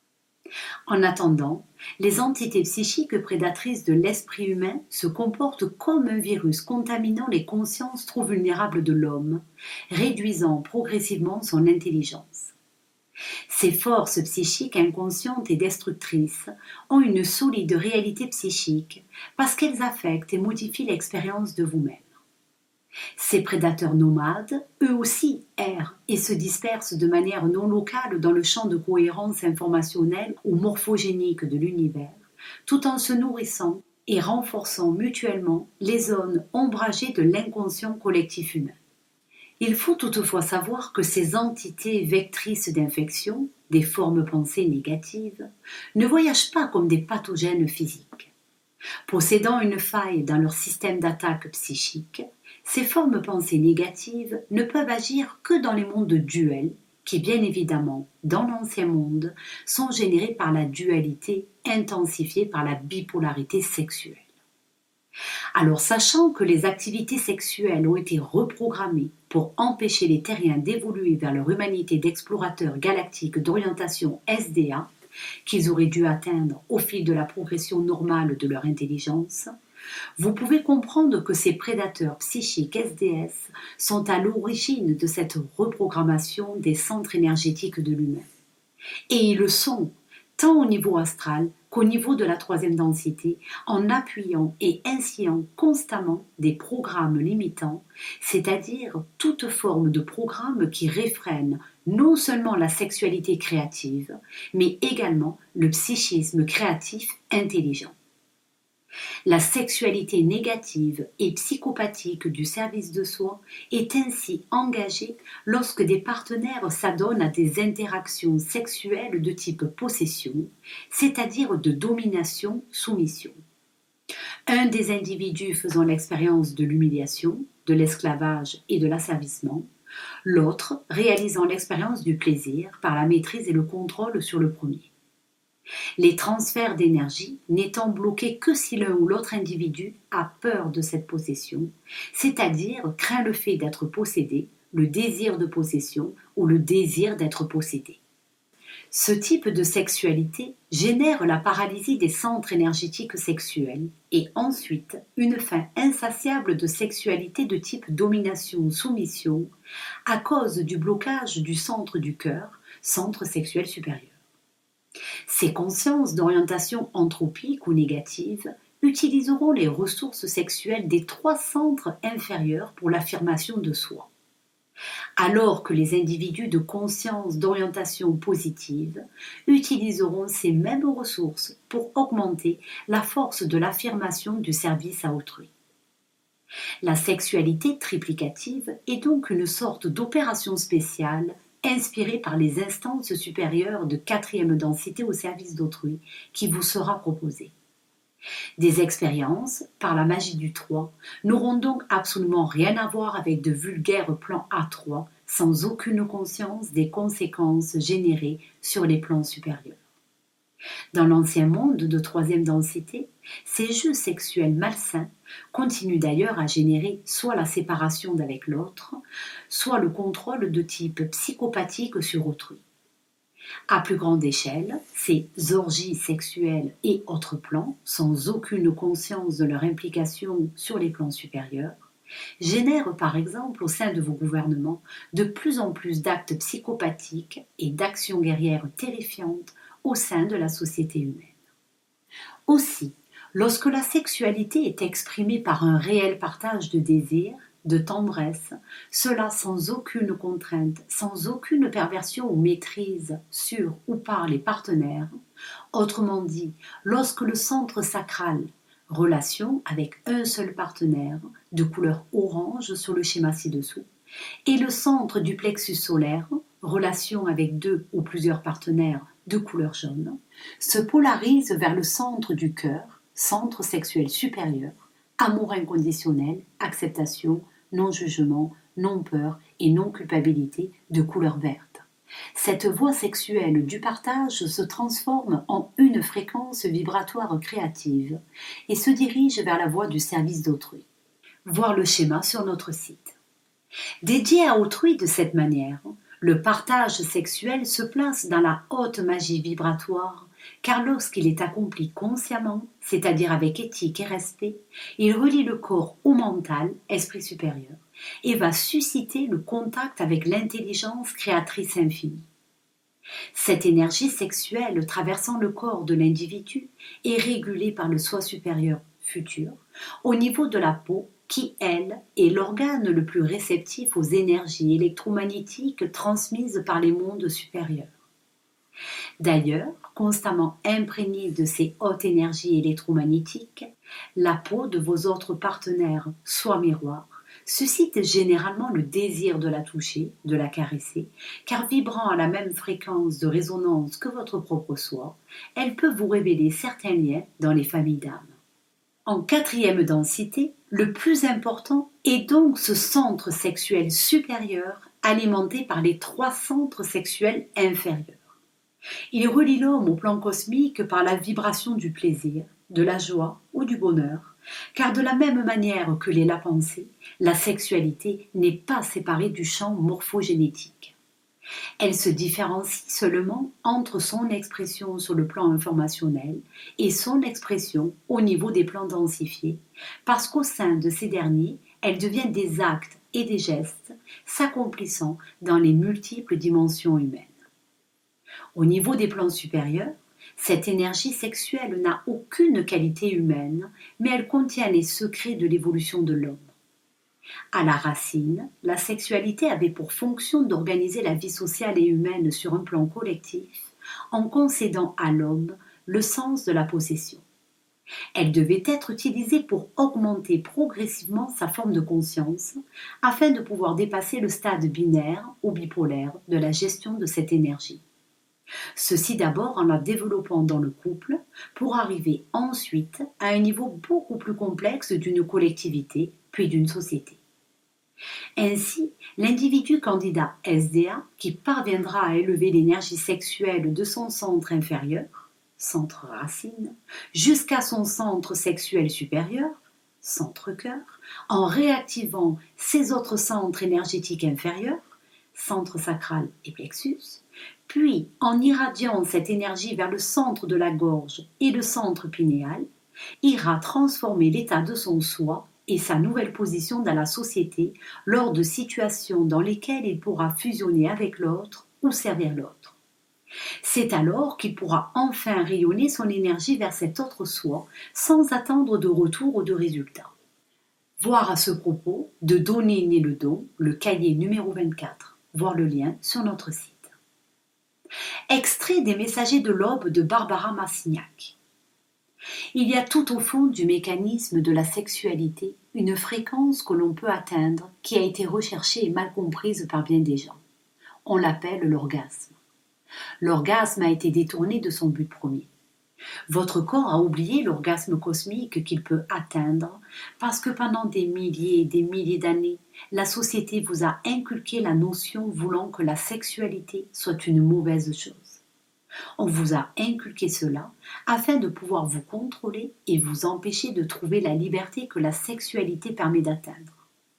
En attendant, les entités psychiques prédatrices de l'esprit humain se comportent comme un virus contaminant les consciences trop vulnérables de l'homme, réduisant progressivement son intelligence. Ces forces psychiques inconscientes et destructrices ont une solide réalité psychique parce qu'elles affectent et modifient l'expérience de vous-même. Ces prédateurs nomades, eux aussi, errent et se dispersent de manière non locale dans le champ de cohérence informationnelle ou morphogénique de l'univers, tout en se nourrissant et renforçant mutuellement les zones ombragées de l'inconscient collectif humain. Il faut toutefois savoir que ces entités vectrices d'infection, des formes pensées négatives, ne voyagent pas comme des pathogènes physiques. Possédant une faille dans leur système d'attaque psychique, ces formes pensées négatives ne peuvent agir que dans les mondes duels, qui bien évidemment, dans l'ancien monde, sont générés par la dualité intensifiée par la bipolarité sexuelle. Alors, sachant que les activités sexuelles ont été reprogrammées pour empêcher les terriens d'évoluer vers leur humanité d'explorateurs galactiques d'orientation SDA, qu'ils auraient dû atteindre au fil de la progression normale de leur intelligence, vous pouvez comprendre que ces prédateurs psychiques SDS sont à l'origine de cette reprogrammation des centres énergétiques de l'humain. Et ils le sont, tant au niveau astral qu'au niveau de la troisième densité, en appuyant et incitant constamment des programmes limitants, c'est-à-dire toute forme de programme qui réfrène non seulement la sexualité créative, mais également le psychisme créatif intelligent. La sexualité négative et psychopathique du service de soi est ainsi engagée lorsque des partenaires s'adonnent à des interactions sexuelles de type possession, c'est-à-dire de domination-soumission. Un des individus faisant l'expérience de l'humiliation, de l'esclavage et de l'asservissement, l'autre réalisant l'expérience du plaisir par la maîtrise et le contrôle sur le premier. Les transferts d'énergie n'étant bloqués que si l'un ou l'autre individu a peur de cette possession, c'est-à-dire craint le fait d'être possédé, le désir de possession ou le désir d'être possédé. Ce type de sexualité génère la paralysie des centres énergétiques sexuels et ensuite une faim insatiable de sexualité de type domination-soumission à cause du blocage du centre du cœur, centre sexuel supérieur. Ces consciences d'orientation anthropique ou négative utiliseront les ressources sexuelles des trois centres inférieurs pour l'affirmation de soi, alors que les individus de conscience d'orientation positive utiliseront ces mêmes ressources pour augmenter la force de l'affirmation du service à autrui. La sexualité triplicative est donc une sorte d'opération spéciale inspiré par les instances supérieures de quatrième densité au service d'autrui qui vous sera proposée. Des expériences, par la magie du 3, n'auront donc absolument rien à voir avec de vulgaires plans A3 sans aucune conscience des conséquences générées sur les plans supérieurs. Dans l'ancien monde de troisième densité, ces jeux sexuels malsains continuent d'ailleurs à générer soit la séparation d'avec l'autre, soit le contrôle de type psychopathique sur autrui. À plus grande échelle, ces orgies sexuelles et autres plans, sans aucune conscience de leur implication sur les plans supérieurs, génèrent par exemple au sein de vos gouvernements de plus en plus d'actes psychopathiques et d'actions guerrières terrifiantes au sein de la société humaine. Aussi, lorsque la sexualité est exprimée par un réel partage de désir, de tendresse, cela sans aucune contrainte, sans aucune perversion ou maîtrise sur ou par les partenaires, autrement dit, lorsque le centre sacral, relation avec un seul partenaire, de couleur orange sur le schéma ci-dessous, et le centre du plexus solaire, relation avec deux ou plusieurs partenaires de couleur jaune, se polarise vers le centre du cœur, centre sexuel supérieur, amour inconditionnel, acceptation, non-jugement, non-peur et non-culpabilité de couleur verte. Cette voie sexuelle du partage se transforme en une fréquence vibratoire créative et se dirige vers la voie du service d'autrui. Voir le schéma sur notre site. Dédié à autrui de cette manière, le partage sexuel se place dans la haute magie vibratoire car lorsqu'il est accompli consciemment, c'est-à-dire avec éthique et respect, il relie le corps au mental, esprit supérieur, et va susciter le contact avec l'intelligence créatrice infinie. Cette énergie sexuelle traversant le corps de l'individu est régulée par le soi supérieur futur au niveau de la peau qui, elle, est l'organe le plus réceptif aux énergies électromagnétiques transmises par les mondes supérieurs. D'ailleurs, constamment imprégnée de ces hautes énergies électromagnétiques, la peau de vos autres partenaires, soit miroir, suscite généralement le désir de la toucher, de la caresser, car vibrant à la même fréquence de résonance que votre propre soi, elle peut vous révéler certains liens dans les familles d'âmes. En quatrième densité, le plus important est donc ce centre sexuel supérieur alimenté par les 3 centres sexuels inférieurs. Il relie l'homme au plan cosmique par la vibration du plaisir, de la joie ou du bonheur, car de la même manière que l'est la pensée, la sexualité n'est pas séparée du champ morphogénétique. Elle se différencie seulement entre son expression sur le plan informationnel et son expression au niveau des plans densifiés, parce qu'au sein de ces derniers, elle devient des actes et des gestes s'accomplissant dans les multiples dimensions humaines. Au niveau des plans supérieurs, cette énergie sexuelle n'a aucune qualité humaine, mais elle contient les secrets de l'évolution de l'homme. À la racine, la sexualité avait pour fonction d'organiser la vie sociale et humaine sur un plan collectif, en concédant à l'homme le sens de la possession. Elle devait être utilisée pour augmenter progressivement sa forme de conscience, afin de pouvoir dépasser le stade binaire ou bipolaire de la gestion de cette énergie. Ceci d'abord en la développant dans le couple, pour arriver ensuite à un niveau beaucoup plus complexe d'une collectivité, puis d'une société. Ainsi, l'individu candidat SDA, qui parviendra à élever l'énergie sexuelle de son centre inférieur, centre racine, jusqu'à son centre sexuel supérieur, centre cœur, en réactivant ses autres centres énergétiques inférieurs, centre sacral et plexus, puis en irradiant cette énergie vers le centre de la gorge et le centre pinéal, ira transformer l'état de son soi et sa nouvelle position dans la société lors de situations dans lesquelles il pourra fusionner avec l'autre ou servir l'autre. C'est alors qu'il pourra enfin rayonner son énergie vers cet autre soi sans attendre de retour ou de résultat. Voir à ce propos de Donner né le don, le cahier numéro 24, voir le lien sur notre site. Extrait des Messagers de l'aube de Barbara Massignac. Il y a tout au fond du mécanisme de la sexualité une fréquence que l'on peut atteindre qui a été recherchée et mal comprise par bien des gens. On l'appelle l'orgasme. L'orgasme a été détourné de son but premier. Votre corps a oublié l'orgasme cosmique qu'il peut atteindre parce que pendant des milliers et des milliers d'années, la société vous a inculqué la notion voulant que la sexualité soit une mauvaise chose. On vous a inculqué cela afin de pouvoir vous contrôler et vous empêcher de trouver la liberté que la sexualité permet d'atteindre.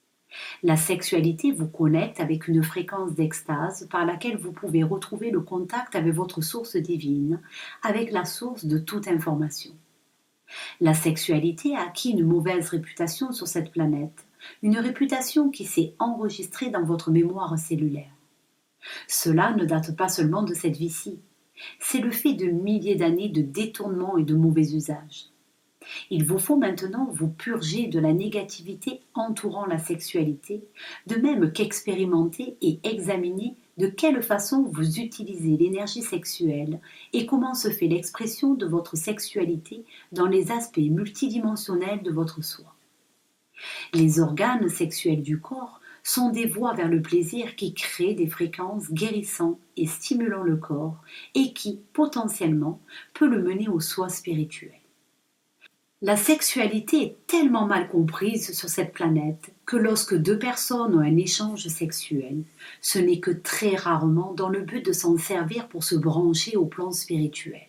La sexualité vous connecte avec une fréquence d'extase par laquelle vous pouvez retrouver le contact avec votre source divine, avec la source de toute information. La sexualité a acquis une mauvaise réputation sur cette planète, une réputation qui s'est enregistrée dans votre mémoire cellulaire. Cela ne date pas seulement de cette vie-ci, c'est le fait de milliers d'années de détournements et de mauvais usages. Il vous faut maintenant vous purger de la négativité entourant la sexualité, de même qu'expérimenter et examiner de quelle façon vous utilisez l'énergie sexuelle et comment se fait l'expression de votre sexualité dans les aspects multidimensionnels de votre soi. Les organes sexuels du corps sont des voies vers le plaisir qui créent des fréquences guérissant et stimulant le corps et qui, potentiellement, peut le mener au soi spirituel. La sexualité est tellement mal comprise sur cette planète que lorsque 2 personnes ont un échange sexuel, ce n'est que très rarement dans le but de s'en servir pour se brancher au plan spirituel.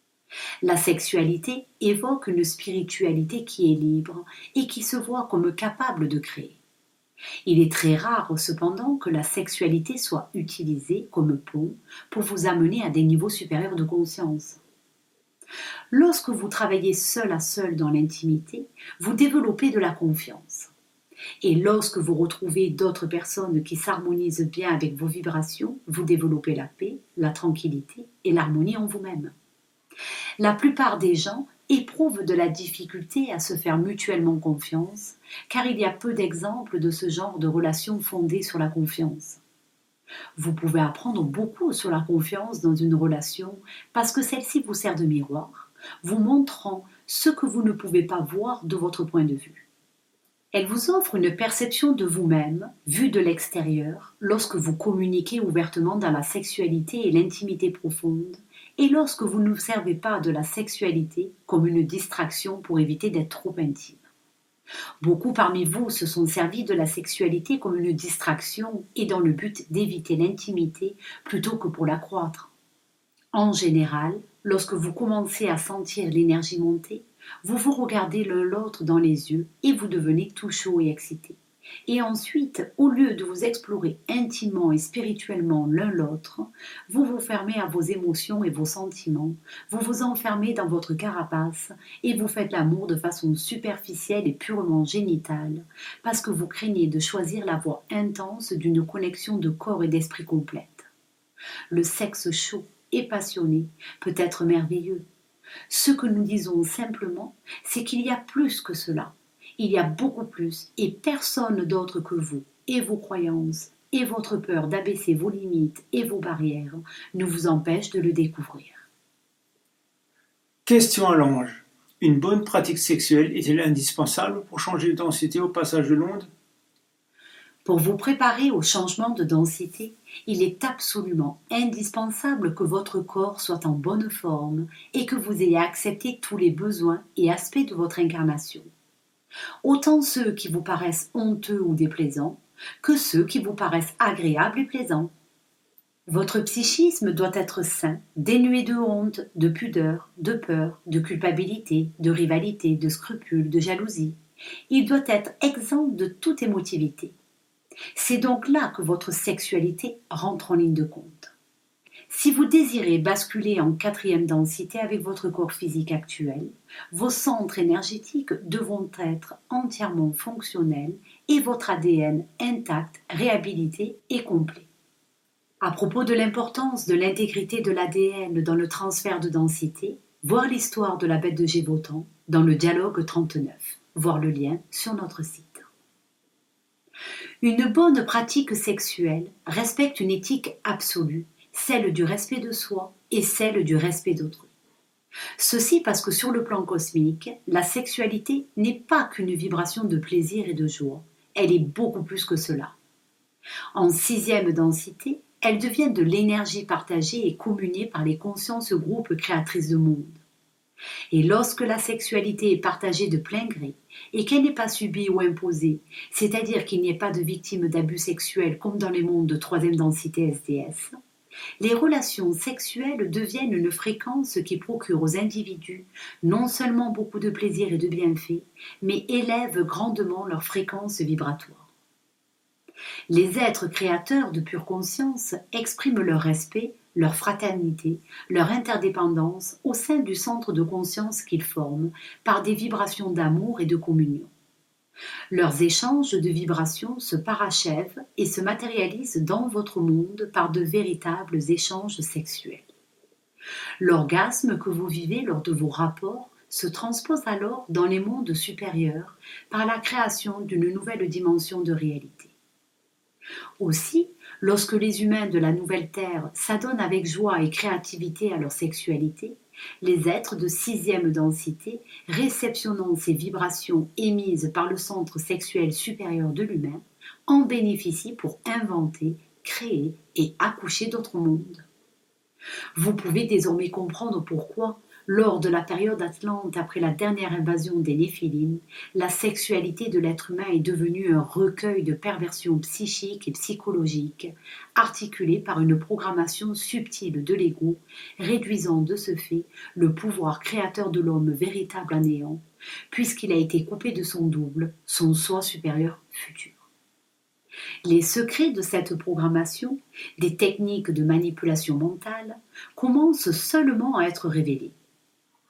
La sexualité évoque une spiritualité qui est libre et qui se voit comme capable de créer. Il est très rare cependant que la sexualité soit utilisée comme pont pour vous amener à des niveaux supérieurs de conscience. Lorsque vous travaillez seul à seul dans l'intimité, vous développez de la confiance. Et lorsque vous retrouvez d'autres personnes qui s'harmonisent bien avec vos vibrations, vous développez la paix, la tranquillité et l'harmonie en vous-même. La plupart des gens éprouvent de la difficulté à se faire mutuellement confiance, car il y a peu d'exemples de ce genre de relations fondées sur la confiance. Vous pouvez apprendre beaucoup sur la confiance dans une relation parce que celle-ci vous sert de miroir, vous montrant ce que vous ne pouvez pas voir de votre point de vue. Elle vous offre une perception de vous-même, vue de l'extérieur, lorsque vous communiquez ouvertement dans la sexualité et l'intimité profonde, et lorsque vous ne servez pas de la sexualité comme une distraction pour éviter d'être trop intime. Beaucoup parmi vous se sont servis de la sexualité comme une distraction et dans le but d'éviter l'intimité plutôt que pour l'accroître. En général, lorsque vous commencez à sentir l'énergie monter, vous vous regardez l'un l'autre dans les yeux et vous devenez tout chaud et excité. Et ensuite, au lieu de vous explorer intimement et spirituellement l'un l'autre, vous vous fermez à vos émotions et vos sentiments, vous vous enfermez dans votre carapace et vous faites l'amour de façon superficielle et purement génitale, parce que vous craignez de choisir la voie intense d'une connexion de corps et d'esprit complète. Le sexe chaud et passionné peut être merveilleux. Ce que nous disons simplement, c'est qu'il y a plus que cela. Il y a beaucoup plus, et personne d'autre que vous, et vos croyances, et votre peur d'abaisser vos limites et vos barrières ne vous empêche de le découvrir. Question à l'ange. Une bonne pratique sexuelle est-elle indispensable pour changer de densité au passage de l'onde? Pour vous préparer au changement de densité, il est absolument indispensable que votre corps soit en bonne forme et que vous ayez accepté tous les besoins et aspects de votre incarnation. Autant ceux qui vous paraissent honteux ou déplaisants que ceux qui vous paraissent agréables et plaisants. Votre psychisme doit être sain, dénué de honte, de pudeur, de peur, de culpabilité, de rivalité, de scrupules, de jalousie. Il doit être exempt de toute émotivité. C'est donc là que votre sexualité rentre en ligne de compte. Si vous désirez basculer en 4e densité avec votre corps physique actuel, vos centres énergétiques devront être entièrement fonctionnels et votre ADN intact, réhabilité et complet. À propos de l'importance de l'intégrité de l'ADN dans le transfert de densité, voir l'histoire de la bête de Gévaudan dans le dialogue 39, voir le lien sur notre site. Une bonne pratique sexuelle respecte une éthique absolue, celle du respect de soi et celle du respect d'autrui. Ceci parce que sur le plan cosmique, la sexualité n'est pas qu'une vibration de plaisir et de joie, elle est beaucoup plus que cela. En 6e densité, elle devient de l'énergie partagée et communée par les consciences groupes créatrices de monde. Et lorsque la sexualité est partagée de plein gré et qu'elle n'est pas subie ou imposée, c'est-à-dire qu'il n'y ait pas de victimes d'abus sexuels comme dans les mondes de 3e densité SDS, les relations sexuelles deviennent une fréquence qui procure aux individus non seulement beaucoup de plaisir et de bienfaits, mais élève grandement leur fréquence vibratoire. Les êtres créateurs de pure conscience expriment leur respect, leur fraternité, leur interdépendance au sein du centre de conscience qu'ils forment par des vibrations d'amour et de communion. Leurs échanges de vibrations se parachèvent et se matérialisent dans votre monde par de véritables échanges sexuels. L'orgasme que vous vivez lors de vos rapports se transpose alors dans les mondes supérieurs par la création d'une nouvelle dimension de réalité. Aussi, lorsque les humains de la nouvelle Terre s'adonnent avec joie et créativité à leur sexualité, les êtres de 6e densité, réceptionnant ces vibrations émises par le centre sexuel supérieur de l'humain, en bénéficient pour inventer, créer et accoucher d'autres mondes. Vous pouvez désormais comprendre pourquoi, lors de la période atlante après la dernière invasion des Néphilim, la sexualité de l'être humain est devenue un recueil de perversions psychiques et psychologiques, articulé par une programmation subtile de l'ego, réduisant de ce fait le pouvoir créateur de l'homme véritable à néant, puisqu'il a été coupé de son double, son soi supérieur futur. Les secrets de cette programmation, des techniques de manipulation mentale, commencent seulement à être révélés.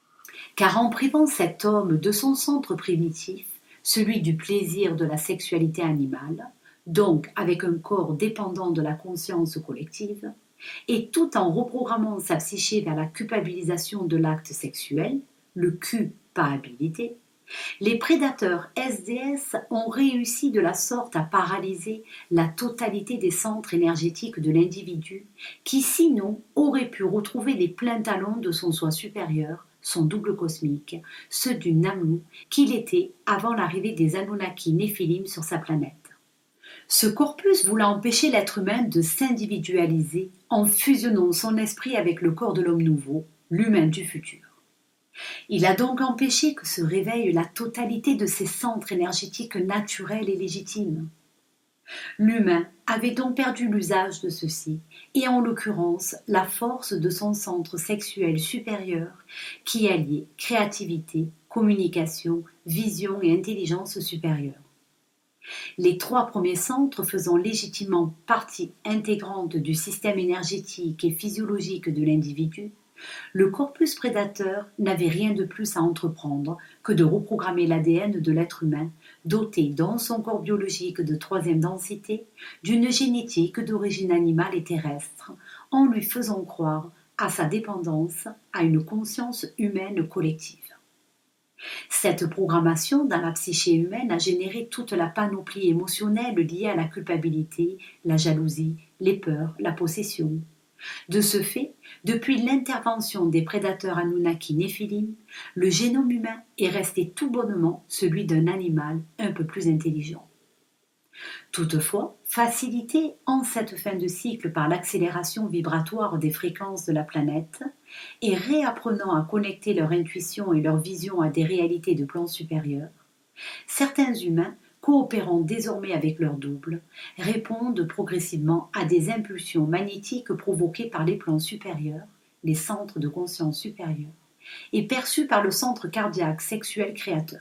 Car en privant cet homme de son centre primitif, celui du plaisir de la sexualité animale, donc avec un corps dépendant de la conscience collective, et tout en reprogrammant sa psyché vers la culpabilisation de l'acte sexuel, le culpabilité, les prédateurs SDS ont réussi de la sorte à paralyser la totalité des centres énergétiques de l'individu qui sinon aurait pu retrouver les pleins talons de son soi supérieur, son double cosmique, ceux du Namnu qu'il était avant l'arrivée des Anunnaki Néphilim sur sa planète. Ce corpus voulait empêcher l'être humain de s'individualiser en fusionnant son esprit avec le corps de l'homme nouveau, l'humain du futur. Il a donc empêché que se réveille la totalité de ses centres énergétiques naturels et légitimes. L'humain avait donc perdu l'usage de ceux-ci, et en l'occurrence la force de son centre sexuel supérieur qui alliait créativité, communication, vision et intelligence supérieure. Les 3 premiers centres faisant légitimement partie intégrante du système énergétique et physiologique de l'individu, le corpus prédateur n'avait rien de plus à entreprendre que de reprogrammer l'ADN de l'être humain, doté dans son corps biologique de 3e densité d'une génétique d'origine animale et terrestre, en lui faisant croire à sa dépendance à une conscience humaine collective. Cette programmation dans la psyché humaine a généré toute la panoplie émotionnelle liée à la culpabilité, la jalousie, les peurs, la possession. De ce fait, depuis l'intervention des prédateurs Anunnaki Néphilim, le génome humain est resté tout bonnement celui d'un animal un peu plus intelligent. Toutefois, facilité en cette fin de cycle par l'accélération vibratoire des fréquences de la planète, et réapprenant à connecter leur intuition et leur vision à des réalités de plan supérieur, certains humains, coopérant désormais avec leur double, répondent progressivement à des impulsions magnétiques provoquées par les plans supérieurs, les centres de conscience supérieurs, et perçues par le centre cardiaque sexuel créateur.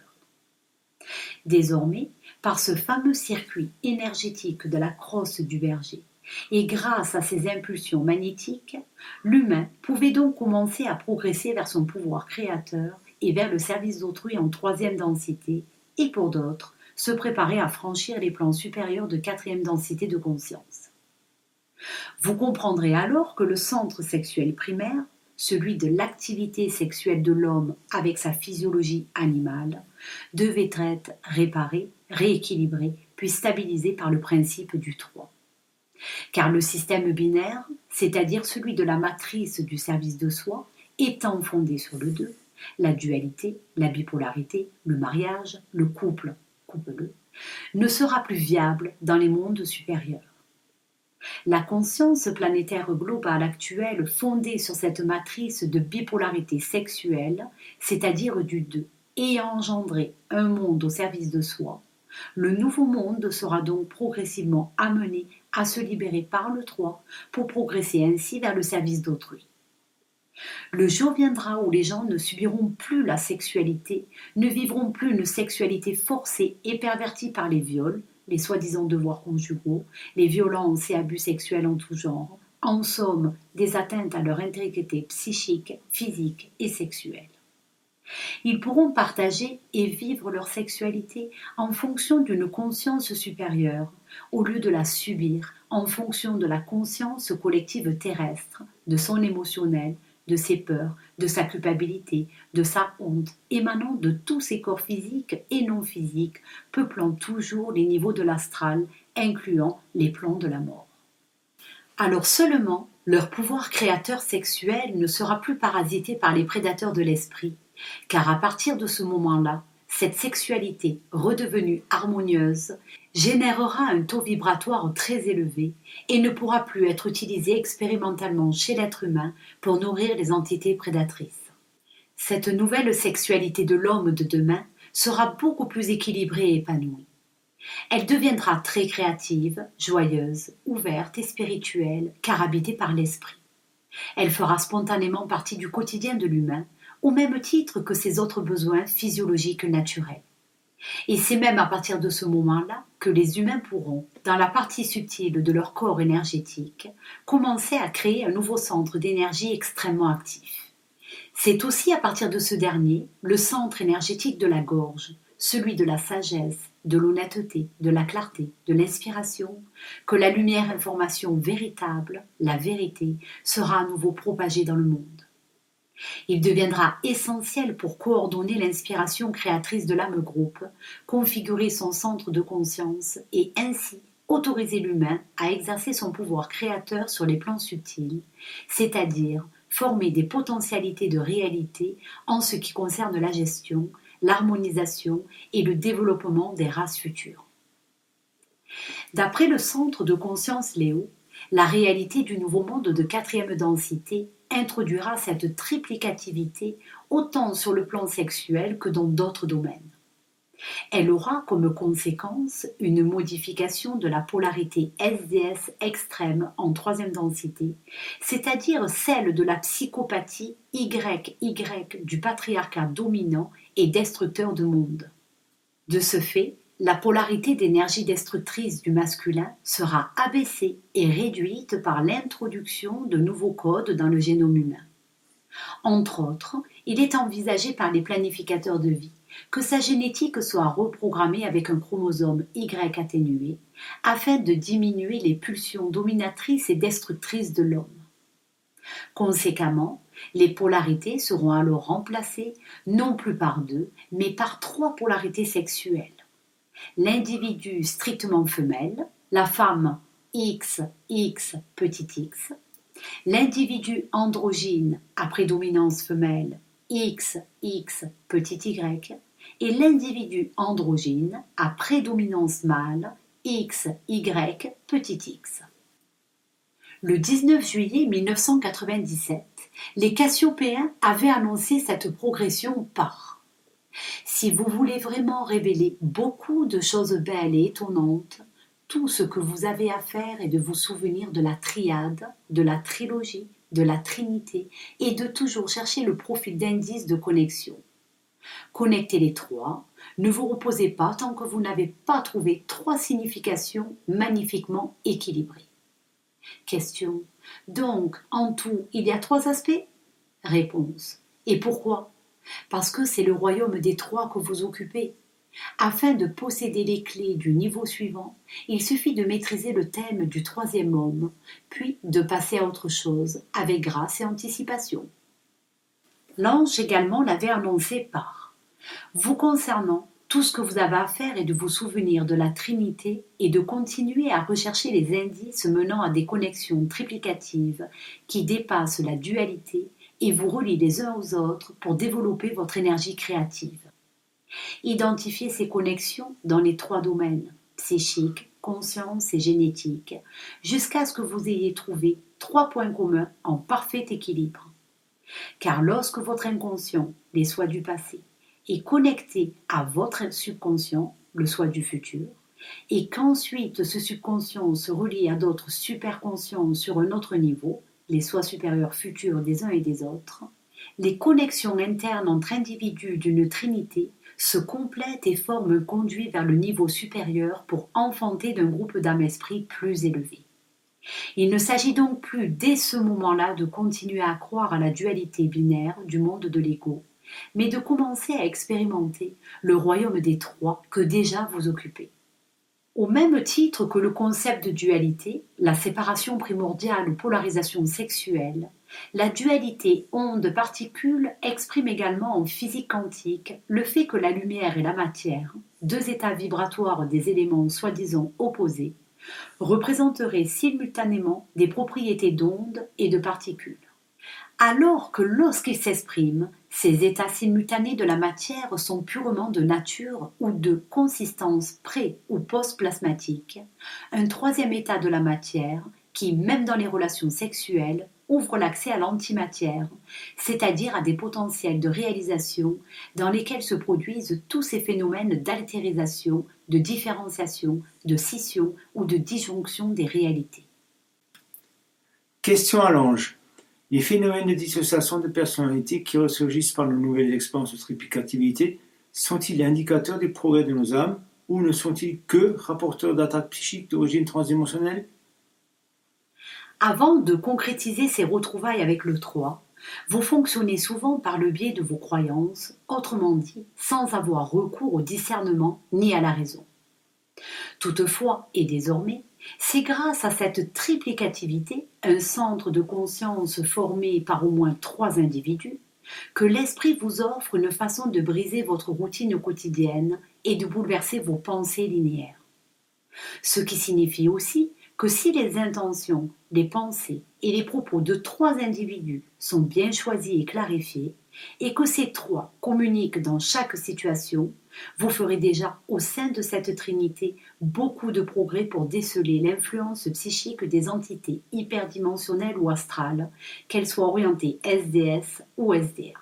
Désormais, par ce fameux circuit énergétique de la crosse du berger, et grâce à ces impulsions magnétiques, l'humain pouvait donc commencer à progresser vers son pouvoir créateur et vers le service d'autrui en 3e densité, et pour d'autres, se préparer à franchir les plans supérieurs de 4e densité de conscience. Vous comprendrez alors que le centre sexuel primaire, celui de l'activité sexuelle de l'homme avec sa physiologie animale, devait être réparé, rééquilibré, puis stabilisé par le principe du 3. Car le système binaire, c'est-à-dire celui de la matrice du service de soi, étant fondé sur le 2, la dualité, la bipolarité, le mariage, le couple, couple-le, ne sera plus viable dans les mondes supérieurs. La conscience planétaire globale actuelle fondée sur cette matrice de bipolarité sexuelle, c'est-à-dire du 2, ayant engendré un monde au service de soi, le nouveau monde sera donc progressivement amené à se libérer par le 3 pour progresser ainsi vers le service d'autrui. Le jour viendra où les gens ne subiront plus la sexualité, ne vivront plus une sexualité forcée et pervertie par les viols, les soi-disant devoirs conjugaux, les violences et abus sexuels en tout genre, en somme des atteintes à leur intégrité psychique, physique et sexuelle. Ils pourront partager et vivre leur sexualité en fonction d'une conscience supérieure, au lieu de la subir en fonction de la conscience collective terrestre, de son émotionnel, de ses peurs, de sa culpabilité, de sa honte, émanant de tous ses corps physiques et non physiques, peuplant toujours les niveaux de l'astral, incluant les plans de la mort. Alors seulement, leur pouvoir créateur sexuel ne sera plus parasité par les prédateurs de l'esprit, car à partir de ce moment-là, cette sexualité redevenue harmonieuse générera un taux vibratoire très élevé et ne pourra plus être utilisée expérimentalement chez l'être humain pour nourrir les entités prédatrices. Cette nouvelle sexualité de l'homme de demain sera beaucoup plus équilibrée et épanouie. Elle deviendra très créative, joyeuse, ouverte et spirituelle, car habitée par l'esprit. Elle fera spontanément partie du quotidien de l'humain, au même titre que ses autres besoins physiologiques naturels. Et c'est même à partir de ce moment-là que les humains pourront, dans la partie subtile de leur corps énergétique, commencer à créer un nouveau centre d'énergie extrêmement actif. C'est aussi à partir de ce dernier, le centre énergétique de la gorge, celui de la sagesse, de l'honnêteté, de la clarté, de l'inspiration, que la lumière information véritable, la vérité, sera à nouveau propagée dans le monde. Il deviendra essentiel pour coordonner l'inspiration créatrice de l'âme groupe, configurer son centre de conscience et ainsi autoriser l'humain à exercer son pouvoir créateur sur les plans subtils, c'est-à-dire former des potentialités de réalité en ce qui concerne la gestion, l'harmonisation et le développement des races futures. D'après le centre de conscience Léo, la réalité du nouveau monde de quatrième densité introduira cette triplicativité autant sur le plan sexuel que dans d'autres domaines. Elle aura comme conséquence une modification de la polarité SDS extrême en troisième densité, c'est-à-dire celle de la psychopathie YY du patriarcat dominant et destructeur de monde. De ce fait, la polarité d'énergie destructrice du masculin sera abaissée et réduite par l'introduction de nouveaux codes dans le génome humain. Entre autres, il est envisagé par les planificateurs de vie que sa génétique soit reprogrammée avec un chromosome Y atténué afin de diminuer les pulsions dominatrices et destructrices de l'homme. Conséquemment, les polarités seront alors remplacées non plus par 2, mais par 3 polarités sexuelles. L'individu strictement femelle, la femme XX petit x, l'individu androgyne à prédominance femelle XX petit y et l'individu androgyne à prédominance mâle XY petit x. Le 19 juillet 1997, les Cassiopéens avaient annoncé cette progression par « Si vous voulez vraiment révéler beaucoup de choses belles et étonnantes, tout ce que vous avez à faire est de vous souvenir de la triade, de la trilogie, de la trinité et de toujours chercher le profil d'indice de connexion. Connectez les 3, ne vous reposez pas tant que vous n'avez pas trouvé 3 significations magnifiquement équilibrées. » Question. Donc, en tout, il y a 3 aspects ? Réponse. Et pourquoi ? Parce que c'est le royaume des 3 que vous occupez. Afin de posséder les clés du niveau suivant, il suffit de maîtriser le thème du 3e homme, puis de passer à autre chose, avec grâce et anticipation. L'ange également l'avait annoncé par « Vous concernant, tout ce que vous avez à faire est de vous souvenir de la Trinité et de continuer à rechercher les indices menant à des connexions triplicatives qui dépassent la dualité et vous relient les uns aux autres pour développer votre énergie créative. Identifiez ces connexions dans les 3 domaines, psychique, conscience et génétique, jusqu'à ce que vous ayez trouvé 3 points communs en parfait équilibre. Car lorsque votre inconscient, les soins du passé, est connecté à votre subconscient, le soi du futur, et qu'ensuite ce subconscient se relie à d'autres superconscients sur un autre niveau, les soins supérieurs futurs des uns et des autres, les connexions internes entre individus d'une trinité se complètent et forment un conduit vers le niveau supérieur pour enfanter d'un groupe d'âmes-esprits plus élevé. Il ne s'agit donc plus dès ce moment-là de continuer à croire à la dualité binaire du monde de l'ego, mais de commencer à expérimenter le royaume des 3 que déjà vous occupez. Au même titre que le concept de dualité, la séparation primordiale ou polarisation sexuelle, la dualité onde-particule exprime également en physique quantique le fait que la lumière et la matière, 2 états vibratoires des éléments soi-disant opposés, représenteraient simultanément des propriétés d'ondes et de particules. Alors que lorsqu'ils s'expriment, ces états simultanés de la matière sont purement de nature ou de consistance pré- ou post-plasmatique, un 3e état de la matière qui, même dans les relations sexuelles, ouvre l'accès à l'antimatière, c'est-à-dire à des potentiels de réalisation dans lesquels se produisent tous ces phénomènes d'altérisation, de différenciation, de scission ou de disjonction des réalités. Question à l'ange. Les phénomènes de dissociation de personnalité qui ressurgissent par nos nouvelles expériences de triplicativité sont-ils indicateurs des progrès de nos âmes ou ne sont-ils que rapporteurs d'attaques psychiques d'origine transdimensionnelle ? Avant de concrétiser ces retrouvailles avec le 3, vous fonctionnez souvent par le biais de vos croyances, autrement dit, sans avoir recours au discernement ni à la raison. Toutefois, et désormais, c'est grâce à cette triplicativité, un centre de conscience formé par au moins 3 individus, que l'esprit vous offre une façon de briser votre routine quotidienne et de bouleverser vos pensées linéaires. Ce qui signifie aussi que si les intentions, les pensées et les propos de 3 individus sont bien choisis et clarifiés, et que ces 3 communiquent dans chaque situation, vous ferez déjà au sein de cette trinité beaucoup de progrès pour déceler l'influence psychique des entités hyperdimensionnelles ou astrales, qu'elles soient orientées SDS ou SDA.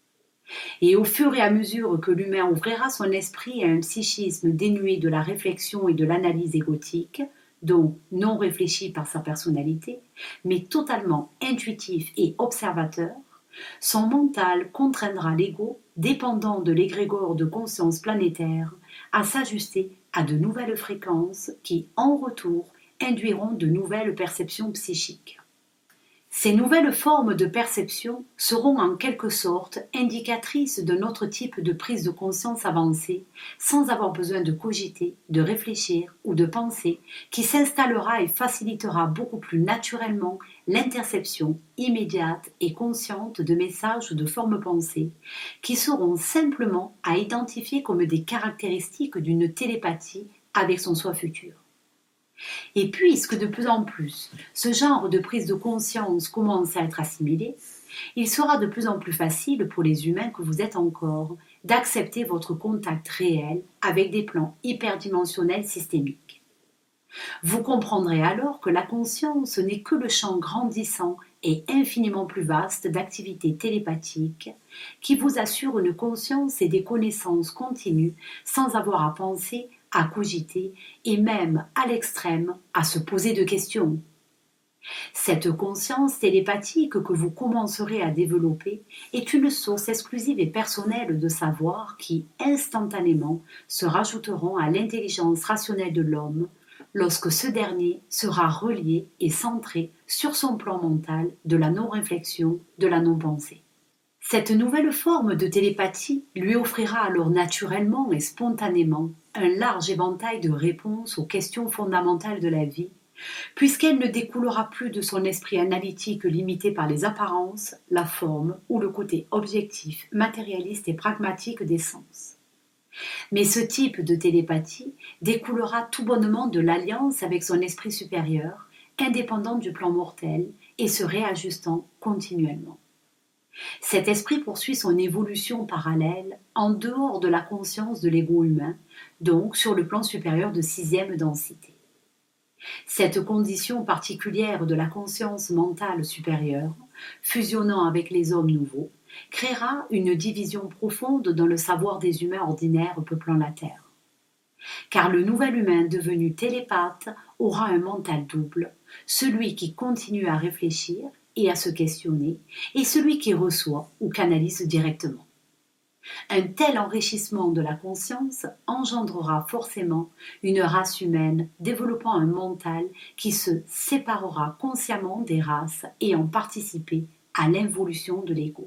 Et au fur et à mesure que l'humain ouvrira son esprit à un psychisme dénué de la réflexion et de l'analyse égotique, donc non réfléchi par sa personnalité, mais totalement intuitif et observateur, son mental contraindra l'ego, dépendant de l'égrégore de conscience planétaire, à s'ajuster à de nouvelles fréquences qui, en retour, induiront de nouvelles perceptions psychiques. Ces nouvelles formes de perception seront en quelque sorte indicatrices de notre type de prise de conscience avancée, sans avoir besoin de cogiter, de réfléchir ou de penser, qui s'installera et facilitera beaucoup plus naturellement l'interception immédiate et consciente de messages ou de formes pensées, qui seront simplement à identifier comme des caractéristiques d'une télépathie avec son soi futur. Et puisque de plus en plus ce genre de prise de conscience commence à être assimilé, il sera de plus en plus facile pour les humains que vous êtes encore d'accepter votre contact réel avec des plans hyperdimensionnels systémiques. Vous comprendrez alors que la conscience n'est que le champ grandissant et infiniment plus vaste d'activités télépathiques qui vous assure une conscience et des connaissances continues sans avoir à penser, à cogiter et même, à l'extrême, à se poser de questions. Cette conscience télépathique que vous commencerez à développer est une source exclusive et personnelle de savoir qui, instantanément, se rajouteront à l'intelligence rationnelle de l'homme lorsque ce dernier sera relié et centré sur son plan mental de la non-réflexion, de la non-pensée. Cette nouvelle forme de télépathie lui offrira alors naturellement et spontanément un large éventail de réponses aux questions fondamentales de la vie, puisqu'elle ne découlera plus de son esprit analytique limité par les apparences, la forme ou le côté objectif, matérialiste et pragmatique des sens. Mais ce type de télépathie découlera tout bonnement de l'alliance avec son esprit supérieur, indépendant du plan mortel et se réajustant continuellement. Cet esprit poursuit son évolution parallèle en dehors de la conscience de l'ego humain, donc sur le plan supérieur de 6e densité. Cette condition particulière de la conscience mentale supérieure, fusionnant avec les hommes nouveaux, créera une division profonde dans le savoir des humains ordinaires peuplant la Terre. Car le nouvel humain devenu télépathe aura un mental double, celui qui continue à réfléchir et à se questionner, et celui qui reçoit ou canalise directement. Un tel enrichissement de la conscience engendrera forcément une race humaine développant un mental qui se séparera consciemment des races ayant participé à l'involution de l'ego.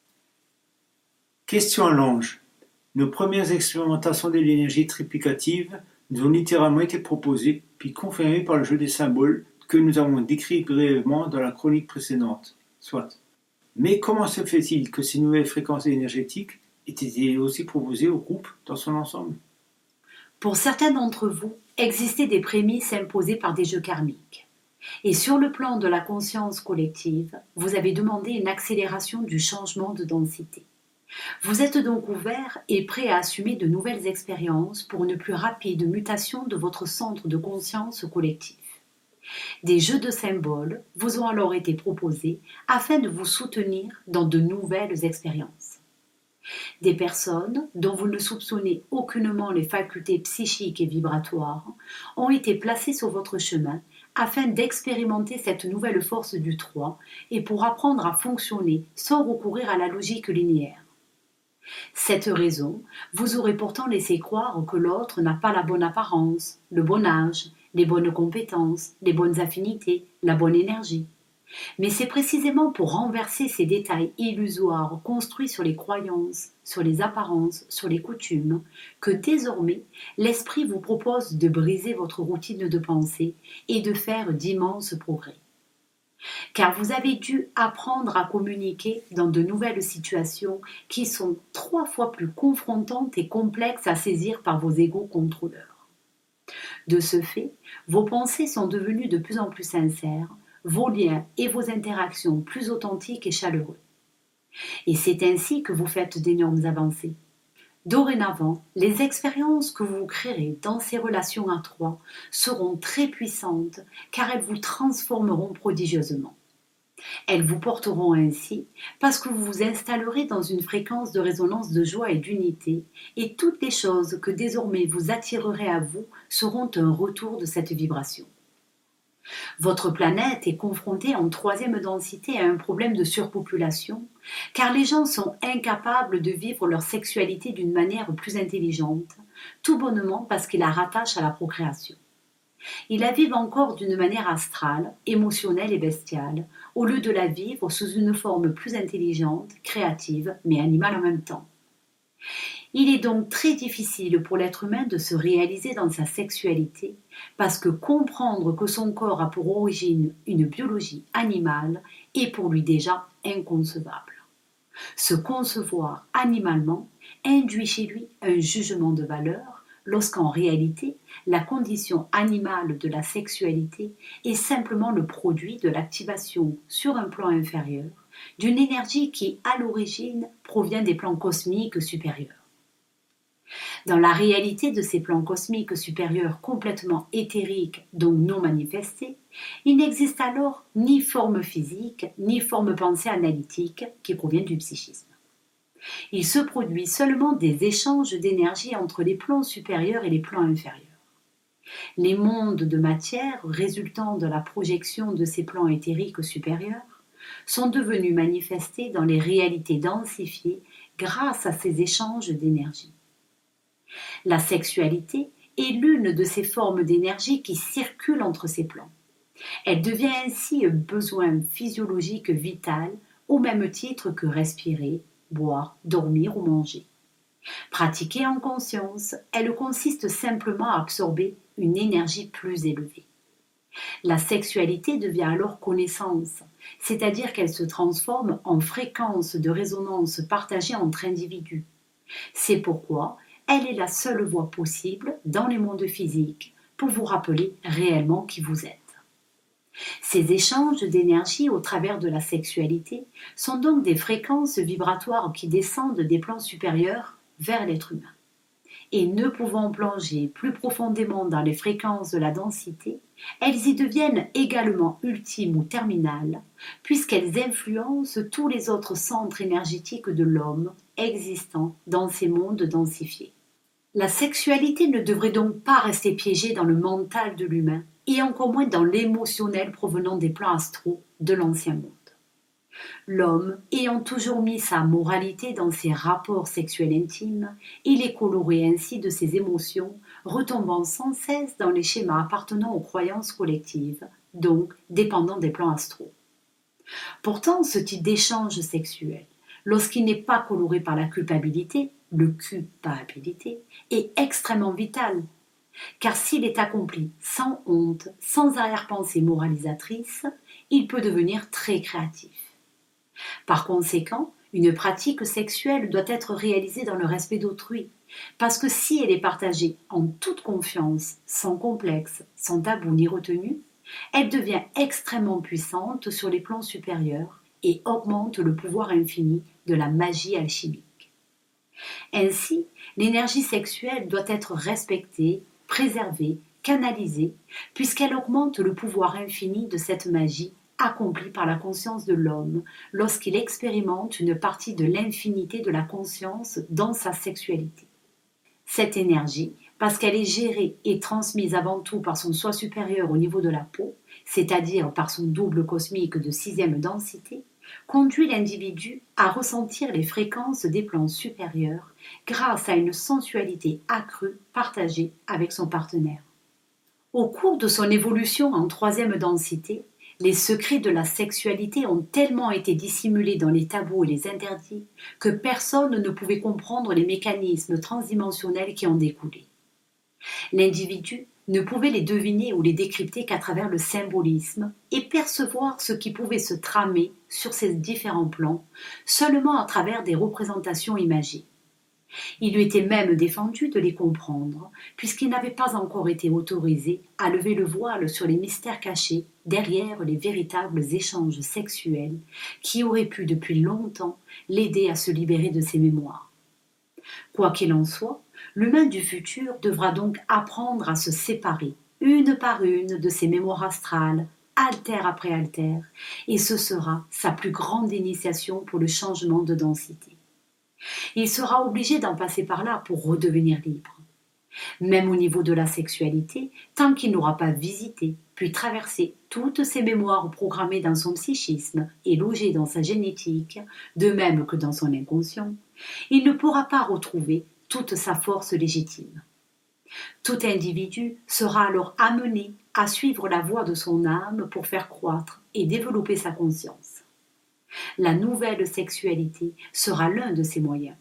Question à l'ange. Nos premières expérimentations de l'énergie triplicative nous ont littéralement été proposées, puis confirmées par le jeu des symboles que nous avons décrit brièvement dans la chronique précédente. Soit. Mais comment se fait-il que ces nouvelles fréquences énergétiques aient été aussi proposées au groupe dans son ensemble ? Pour certains d'entre vous, existaient des prémices imposées par des jeux karmiques. Et sur le plan de la conscience collective, vous avez demandé une accélération du changement de densité. Vous êtes donc ouvert et prêt à assumer de nouvelles expériences pour une plus rapide mutation de votre centre de conscience collectif. Des jeux de symboles vous ont alors été proposés afin de vous soutenir dans de nouvelles expériences. Des personnes dont vous ne soupçonnez aucunement les facultés psychiques et vibratoires ont été placées sur votre chemin afin d'expérimenter cette nouvelle force du 3 et pour apprendre à fonctionner sans recourir à la logique linéaire. Cette raison vous aurait pourtant laissé croire que l'autre n'a pas la bonne apparence, le bon âge, les bonnes compétences, les bonnes affinités, la bonne énergie. Mais c'est précisément pour renverser ces détails illusoires construits sur les croyances, sur les apparences, sur les coutumes, que désormais l'esprit vous propose de briser votre routine de pensée et de faire d'immenses progrès. Car vous avez dû apprendre à communiquer dans de nouvelles situations qui sont 3 fois plus confrontantes et complexes à saisir par vos égos contrôleurs. De ce fait, vos pensées sont devenues de plus en plus sincères, vos liens et vos interactions plus authentiques et chaleureux. Et c'est ainsi que vous faites d'énormes avancées. Dorénavant, les expériences que vous créerez dans ces relations à trois seront très puissantes car elles vous transformeront prodigieusement. Elles vous porteront ainsi parce que vous vous installerez dans une fréquence de résonance de joie et d'unité et toutes les choses que désormais vous attirerez à vous seront un retour de cette vibration. Votre planète est confrontée en 3e densité à un problème de surpopulation, car les gens sont incapables de vivre leur sexualité d'une manière plus intelligente, tout bonnement parce qu'ils la rattachent à la procréation. Ils la vivent encore d'une manière astrale, émotionnelle et bestiale, au lieu de la vivre sous une forme plus intelligente, créative, mais animale en même temps. Il est donc très difficile pour l'être humain de se réaliser dans sa sexualité parce que comprendre que son corps a pour origine une biologie animale est pour lui déjà inconcevable. Se concevoir animalement induit chez lui un jugement de valeur lorsqu'en réalité la condition animale de la sexualité est simplement le produit de l'activation sur un plan inférieur d'une énergie qui à l'origine provient des plans cosmiques supérieurs. Dans la réalité de ces plans cosmiques supérieurs complètement éthériques, donc non manifestés, il n'existe alors ni forme physique, ni forme pensée analytique qui proviennent du psychisme. Il se produit seulement des échanges d'énergie entre les plans supérieurs et les plans inférieurs. Les mondes de matière résultant de la projection de ces plans éthériques supérieurs sont devenus manifestés dans les réalités densifiées grâce à ces échanges d'énergie. La sexualité est l'une de ces formes d'énergie qui circulent entre ces plans. Elle devient ainsi un besoin physiologique vital au même titre que respirer, boire, dormir ou manger. Pratiquée en conscience, elle consiste simplement à absorber une énergie plus élevée. La sexualité devient alors connaissance, c'est-à-dire qu'elle se transforme en fréquence de résonance partagée entre individus. C'est pourquoi elle est la seule voie possible dans les mondes physiques pour vous rappeler réellement qui vous êtes. Ces échanges d'énergie au travers de la sexualité sont donc des fréquences vibratoires qui descendent des plans supérieurs vers l'être humain. Et ne pouvant plonger plus profondément dans les fréquences de la densité, elles y deviennent également ultimes ou terminales, puisqu'elles influencent tous les autres centres énergétiques de l'homme existant dans ces mondes densifiés. La sexualité ne devrait donc pas rester piégée dans le mental de l'humain, et encore moins dans l'émotionnel provenant des plans astraux de l'ancien monde. L'homme, ayant toujours mis sa moralité dans ses rapports sexuels intimes, il est coloré ainsi de ses émotions, retombant sans cesse dans les schémas appartenant aux croyances collectives, donc dépendant des plans astraux. Pourtant, ce type d'échange sexuel, lorsqu'il n'est pas coloré par la culpabilité, le culpabilité, est extrêmement vital, car s'il est accompli sans honte, sans arrière-pensée moralisatrice, il peut devenir très créatif. Par conséquent, une pratique sexuelle doit être réalisée dans le respect d'autrui, parce que si elle est partagée en toute confiance, sans complexe, sans tabou ni retenue, elle devient extrêmement puissante sur les plans supérieurs et augmente le pouvoir infini de la magie alchimique. Ainsi, l'énergie sexuelle doit être respectée, préservée, canalisée, puisqu'elle augmente le pouvoir infini de cette magie accomplie par la conscience de l'homme lorsqu'il expérimente une partie de l'infinité de la conscience dans sa sexualité. Cette énergie, parce qu'elle est gérée et transmise avant tout par son soi supérieur au niveau de la peau, c'est-à-dire par son double cosmique de 6e densité, conduit l'individu à ressentir les fréquences des plans supérieurs grâce à une sensualité accrue partagée avec son partenaire. Au cours de son évolution en 3e densité, Les secrets de la sexualité ont tellement été dissimulés dans les tabous et les interdits que personne ne pouvait comprendre les mécanismes transdimensionnels qui en découlaient. L'individu ne pouvait les deviner ou les décrypter qu'à travers le symbolisme et percevoir ce qui pouvait se tramer sur ces différents plans seulement à travers des représentations imagées. Il lui était même défendu de les comprendre, puisqu'il n'avait pas encore été autorisé à lever le voile sur les mystères cachés derrière les véritables échanges sexuels qui auraient pu depuis longtemps l'aider à se libérer de ses mémoires. Quoi qu'il en soit, l'humain du futur devra donc apprendre à se séparer, une par une, de ses mémoires astrales, altère après altère, et ce sera sa plus grande initiation pour le changement de densité. Il sera obligé d'en passer par là pour redevenir libre. Même au niveau de la sexualité, tant qu'il n'aura pas visité, puis traversé toutes ces mémoires programmées dans son psychisme et logées dans sa génétique, de même que dans son inconscient, il ne pourra pas retrouver toute sa force légitime. Tout individu sera alors amené à suivre la voie de son âme pour faire croître et développer sa conscience. La nouvelle sexualité sera l'un de ces moyens.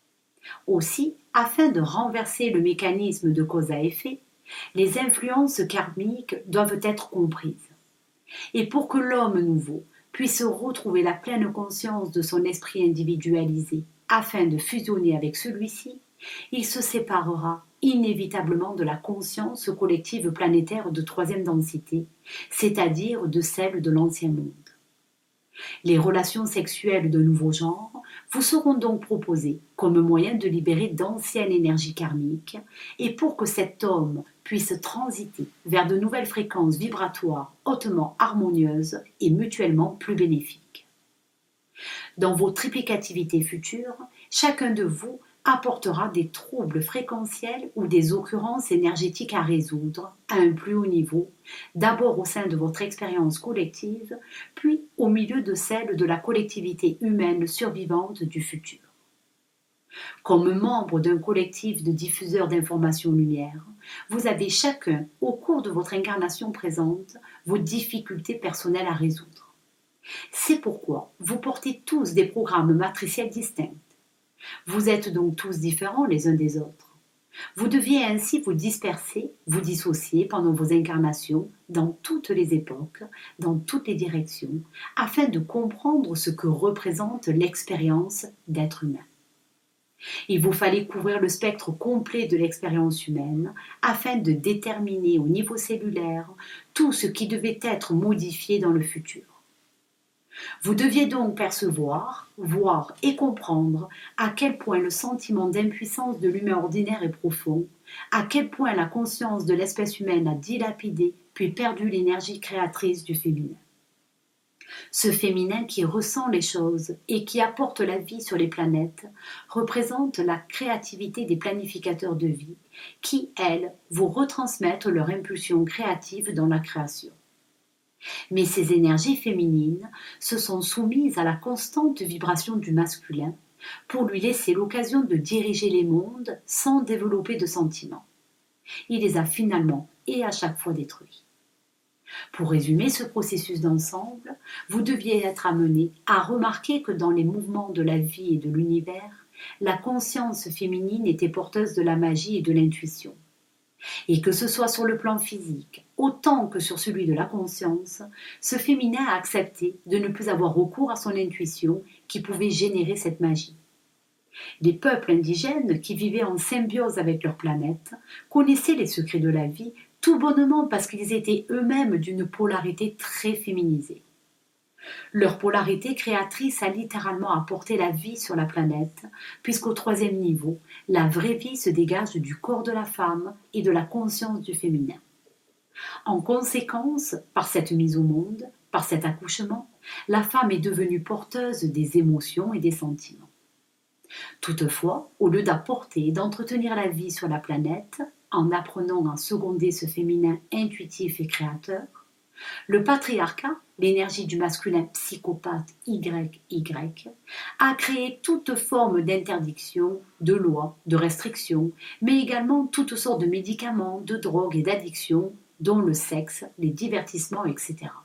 Aussi, afin de renverser le mécanisme de cause à effet, les influences karmiques doivent être comprises. Et pour que l'homme nouveau puisse retrouver la pleine conscience de son esprit individualisé afin de fusionner avec celui-ci, il se séparera inévitablement de la conscience collective planétaire de troisième densité, c'est-à-dire de celle de l'ancien monde. Les relations sexuelles de nouveau genre vous seront donc proposées comme moyen de libérer d'anciennes énergies karmiques et pour que cet homme puisse transiter vers de nouvelles fréquences vibratoires hautement harmonieuses et mutuellement plus bénéfiques. Dans vos triplicativités futures, chacun de vous apportera des troubles fréquentiels ou des occurrences énergétiques à résoudre à un plus haut niveau, d'abord au sein de votre expérience collective, puis au milieu de celle de la collectivité humaine survivante du futur. Comme membre d'un collectif de diffuseurs d'informations lumière, vous avez chacun, au cours de votre incarnation présente, vos difficultés personnelles à résoudre. C'est pourquoi vous portez tous des programmes matriciels distincts. Vous êtes donc tous différents les uns des autres. Vous deviez ainsi vous disperser, vous dissocier pendant vos incarnations dans toutes les époques, dans toutes les directions, afin de comprendre ce que représente l'expérience d'être humain. Il vous fallait couvrir le spectre complet de l'expérience humaine afin de déterminer au niveau cellulaire tout ce qui devait être modifié dans le futur. Vous deviez donc percevoir, voir et comprendre à quel point le sentiment d'impuissance de l'humain ordinaire est profond, à quel point la conscience de l'espèce humaine a dilapidé puis perdu l'énergie créatrice du féminin. Ce féminin qui ressent les choses et qui apporte la vie sur les planètes représente la créativité des planificateurs de vie qui, elles, vous retransmettent leur impulsion créative dans la création. Mais ces énergies féminines se sont soumises à la constante vibration du masculin pour lui laisser l'occasion de diriger les mondes sans développer de sentiments. Il les a finalement et à chaque fois détruits. Pour résumer ce processus d'ensemble, vous deviez être amené à remarquer que dans les mouvements de la vie et de l'univers, la conscience féminine était porteuse de la magie et de l'intuition. Et que ce soit sur le plan physique, autant que sur celui de la conscience, ce féminin a accepté de ne plus avoir recours à son intuition qui pouvait générer cette magie. Les peuples indigènes qui vivaient en symbiose avec leur planète connaissaient les secrets de la vie tout bonnement parce qu'ils étaient eux-mêmes d'une polarité très féminisée. Leur polarité créatrice a littéralement apporté la vie sur la planète, puisqu'au troisième niveau, la vraie vie se dégage du corps de la femme et de la conscience du féminin. En conséquence, par cette mise au monde, par cet accouchement, la femme est devenue porteuse des émotions et des sentiments. Toutefois, au lieu d'apporter et d'entretenir la vie sur la planète, en apprenant à seconder ce féminin intuitif et créateur, le patriarcat, l'énergie du masculin psychopathe YY, a créé toute forme d'interdiction, de lois, de restrictions, mais également toutes sortes de médicaments, de drogues et d'addictions, dont le sexe, les divertissements, etc.,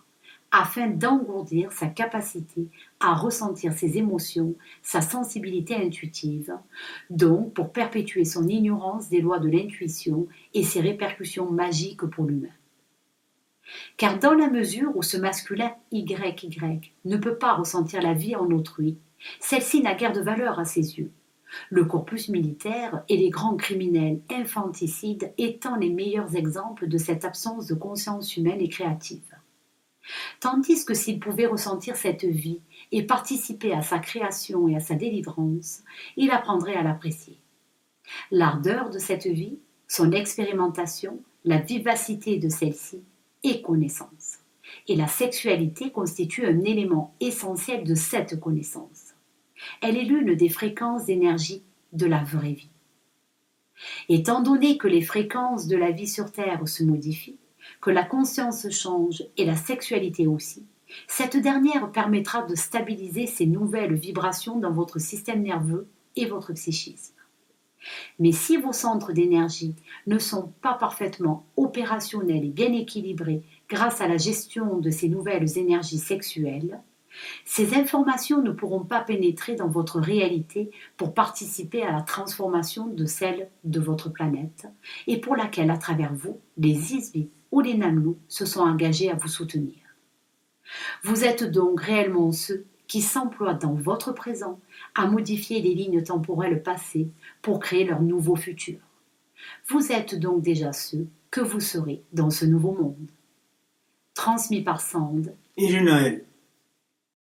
afin d'engourdir sa capacité à ressentir ses émotions, sa sensibilité intuitive, donc pour perpétuer son ignorance des lois de l'intuition et ses répercussions magiques pour l'humain. Car dans la mesure où ce masculin YY ne peut pas ressentir la vie en autrui, celle-ci n'a guère de valeur à ses yeux. Le corpus militaire et les grands criminels infanticides étant les meilleurs exemples de cette absence de conscience humaine et créative. Tandis que s'il pouvait ressentir cette vie et participer à sa création et à sa délivrance, il apprendrait à l'apprécier. L'ardeur de cette vie, son expérimentation, la vivacité de celle-ci et connaissance. Et la sexualité constitue un élément essentiel de cette connaissance. Elle est l'une des fréquences d'énergie de la vraie vie. Étant donné que les fréquences de la vie sur Terre se modifient, que la conscience change et la sexualité aussi, cette dernière permettra de stabiliser ces nouvelles vibrations dans votre système nerveux et votre psychisme. Mais si vos centres d'énergie ne sont pas parfaitement opérationnels et bien équilibrés grâce à la gestion de ces nouvelles énergies sexuelles, ces informations ne pourront pas pénétrer dans votre réalité pour participer à la transformation de celle de votre planète et pour laquelle, à travers vous, les Isvi ou les Namlou se sont engagés à vous soutenir. Vous êtes donc réellement ceux qui s'emploient dans votre présent à modifier les lignes temporelles passées pour créer leur nouveau futur. Vous êtes donc déjà ceux que vous serez dans ce nouveau monde. Transmis par Sand et Junaël.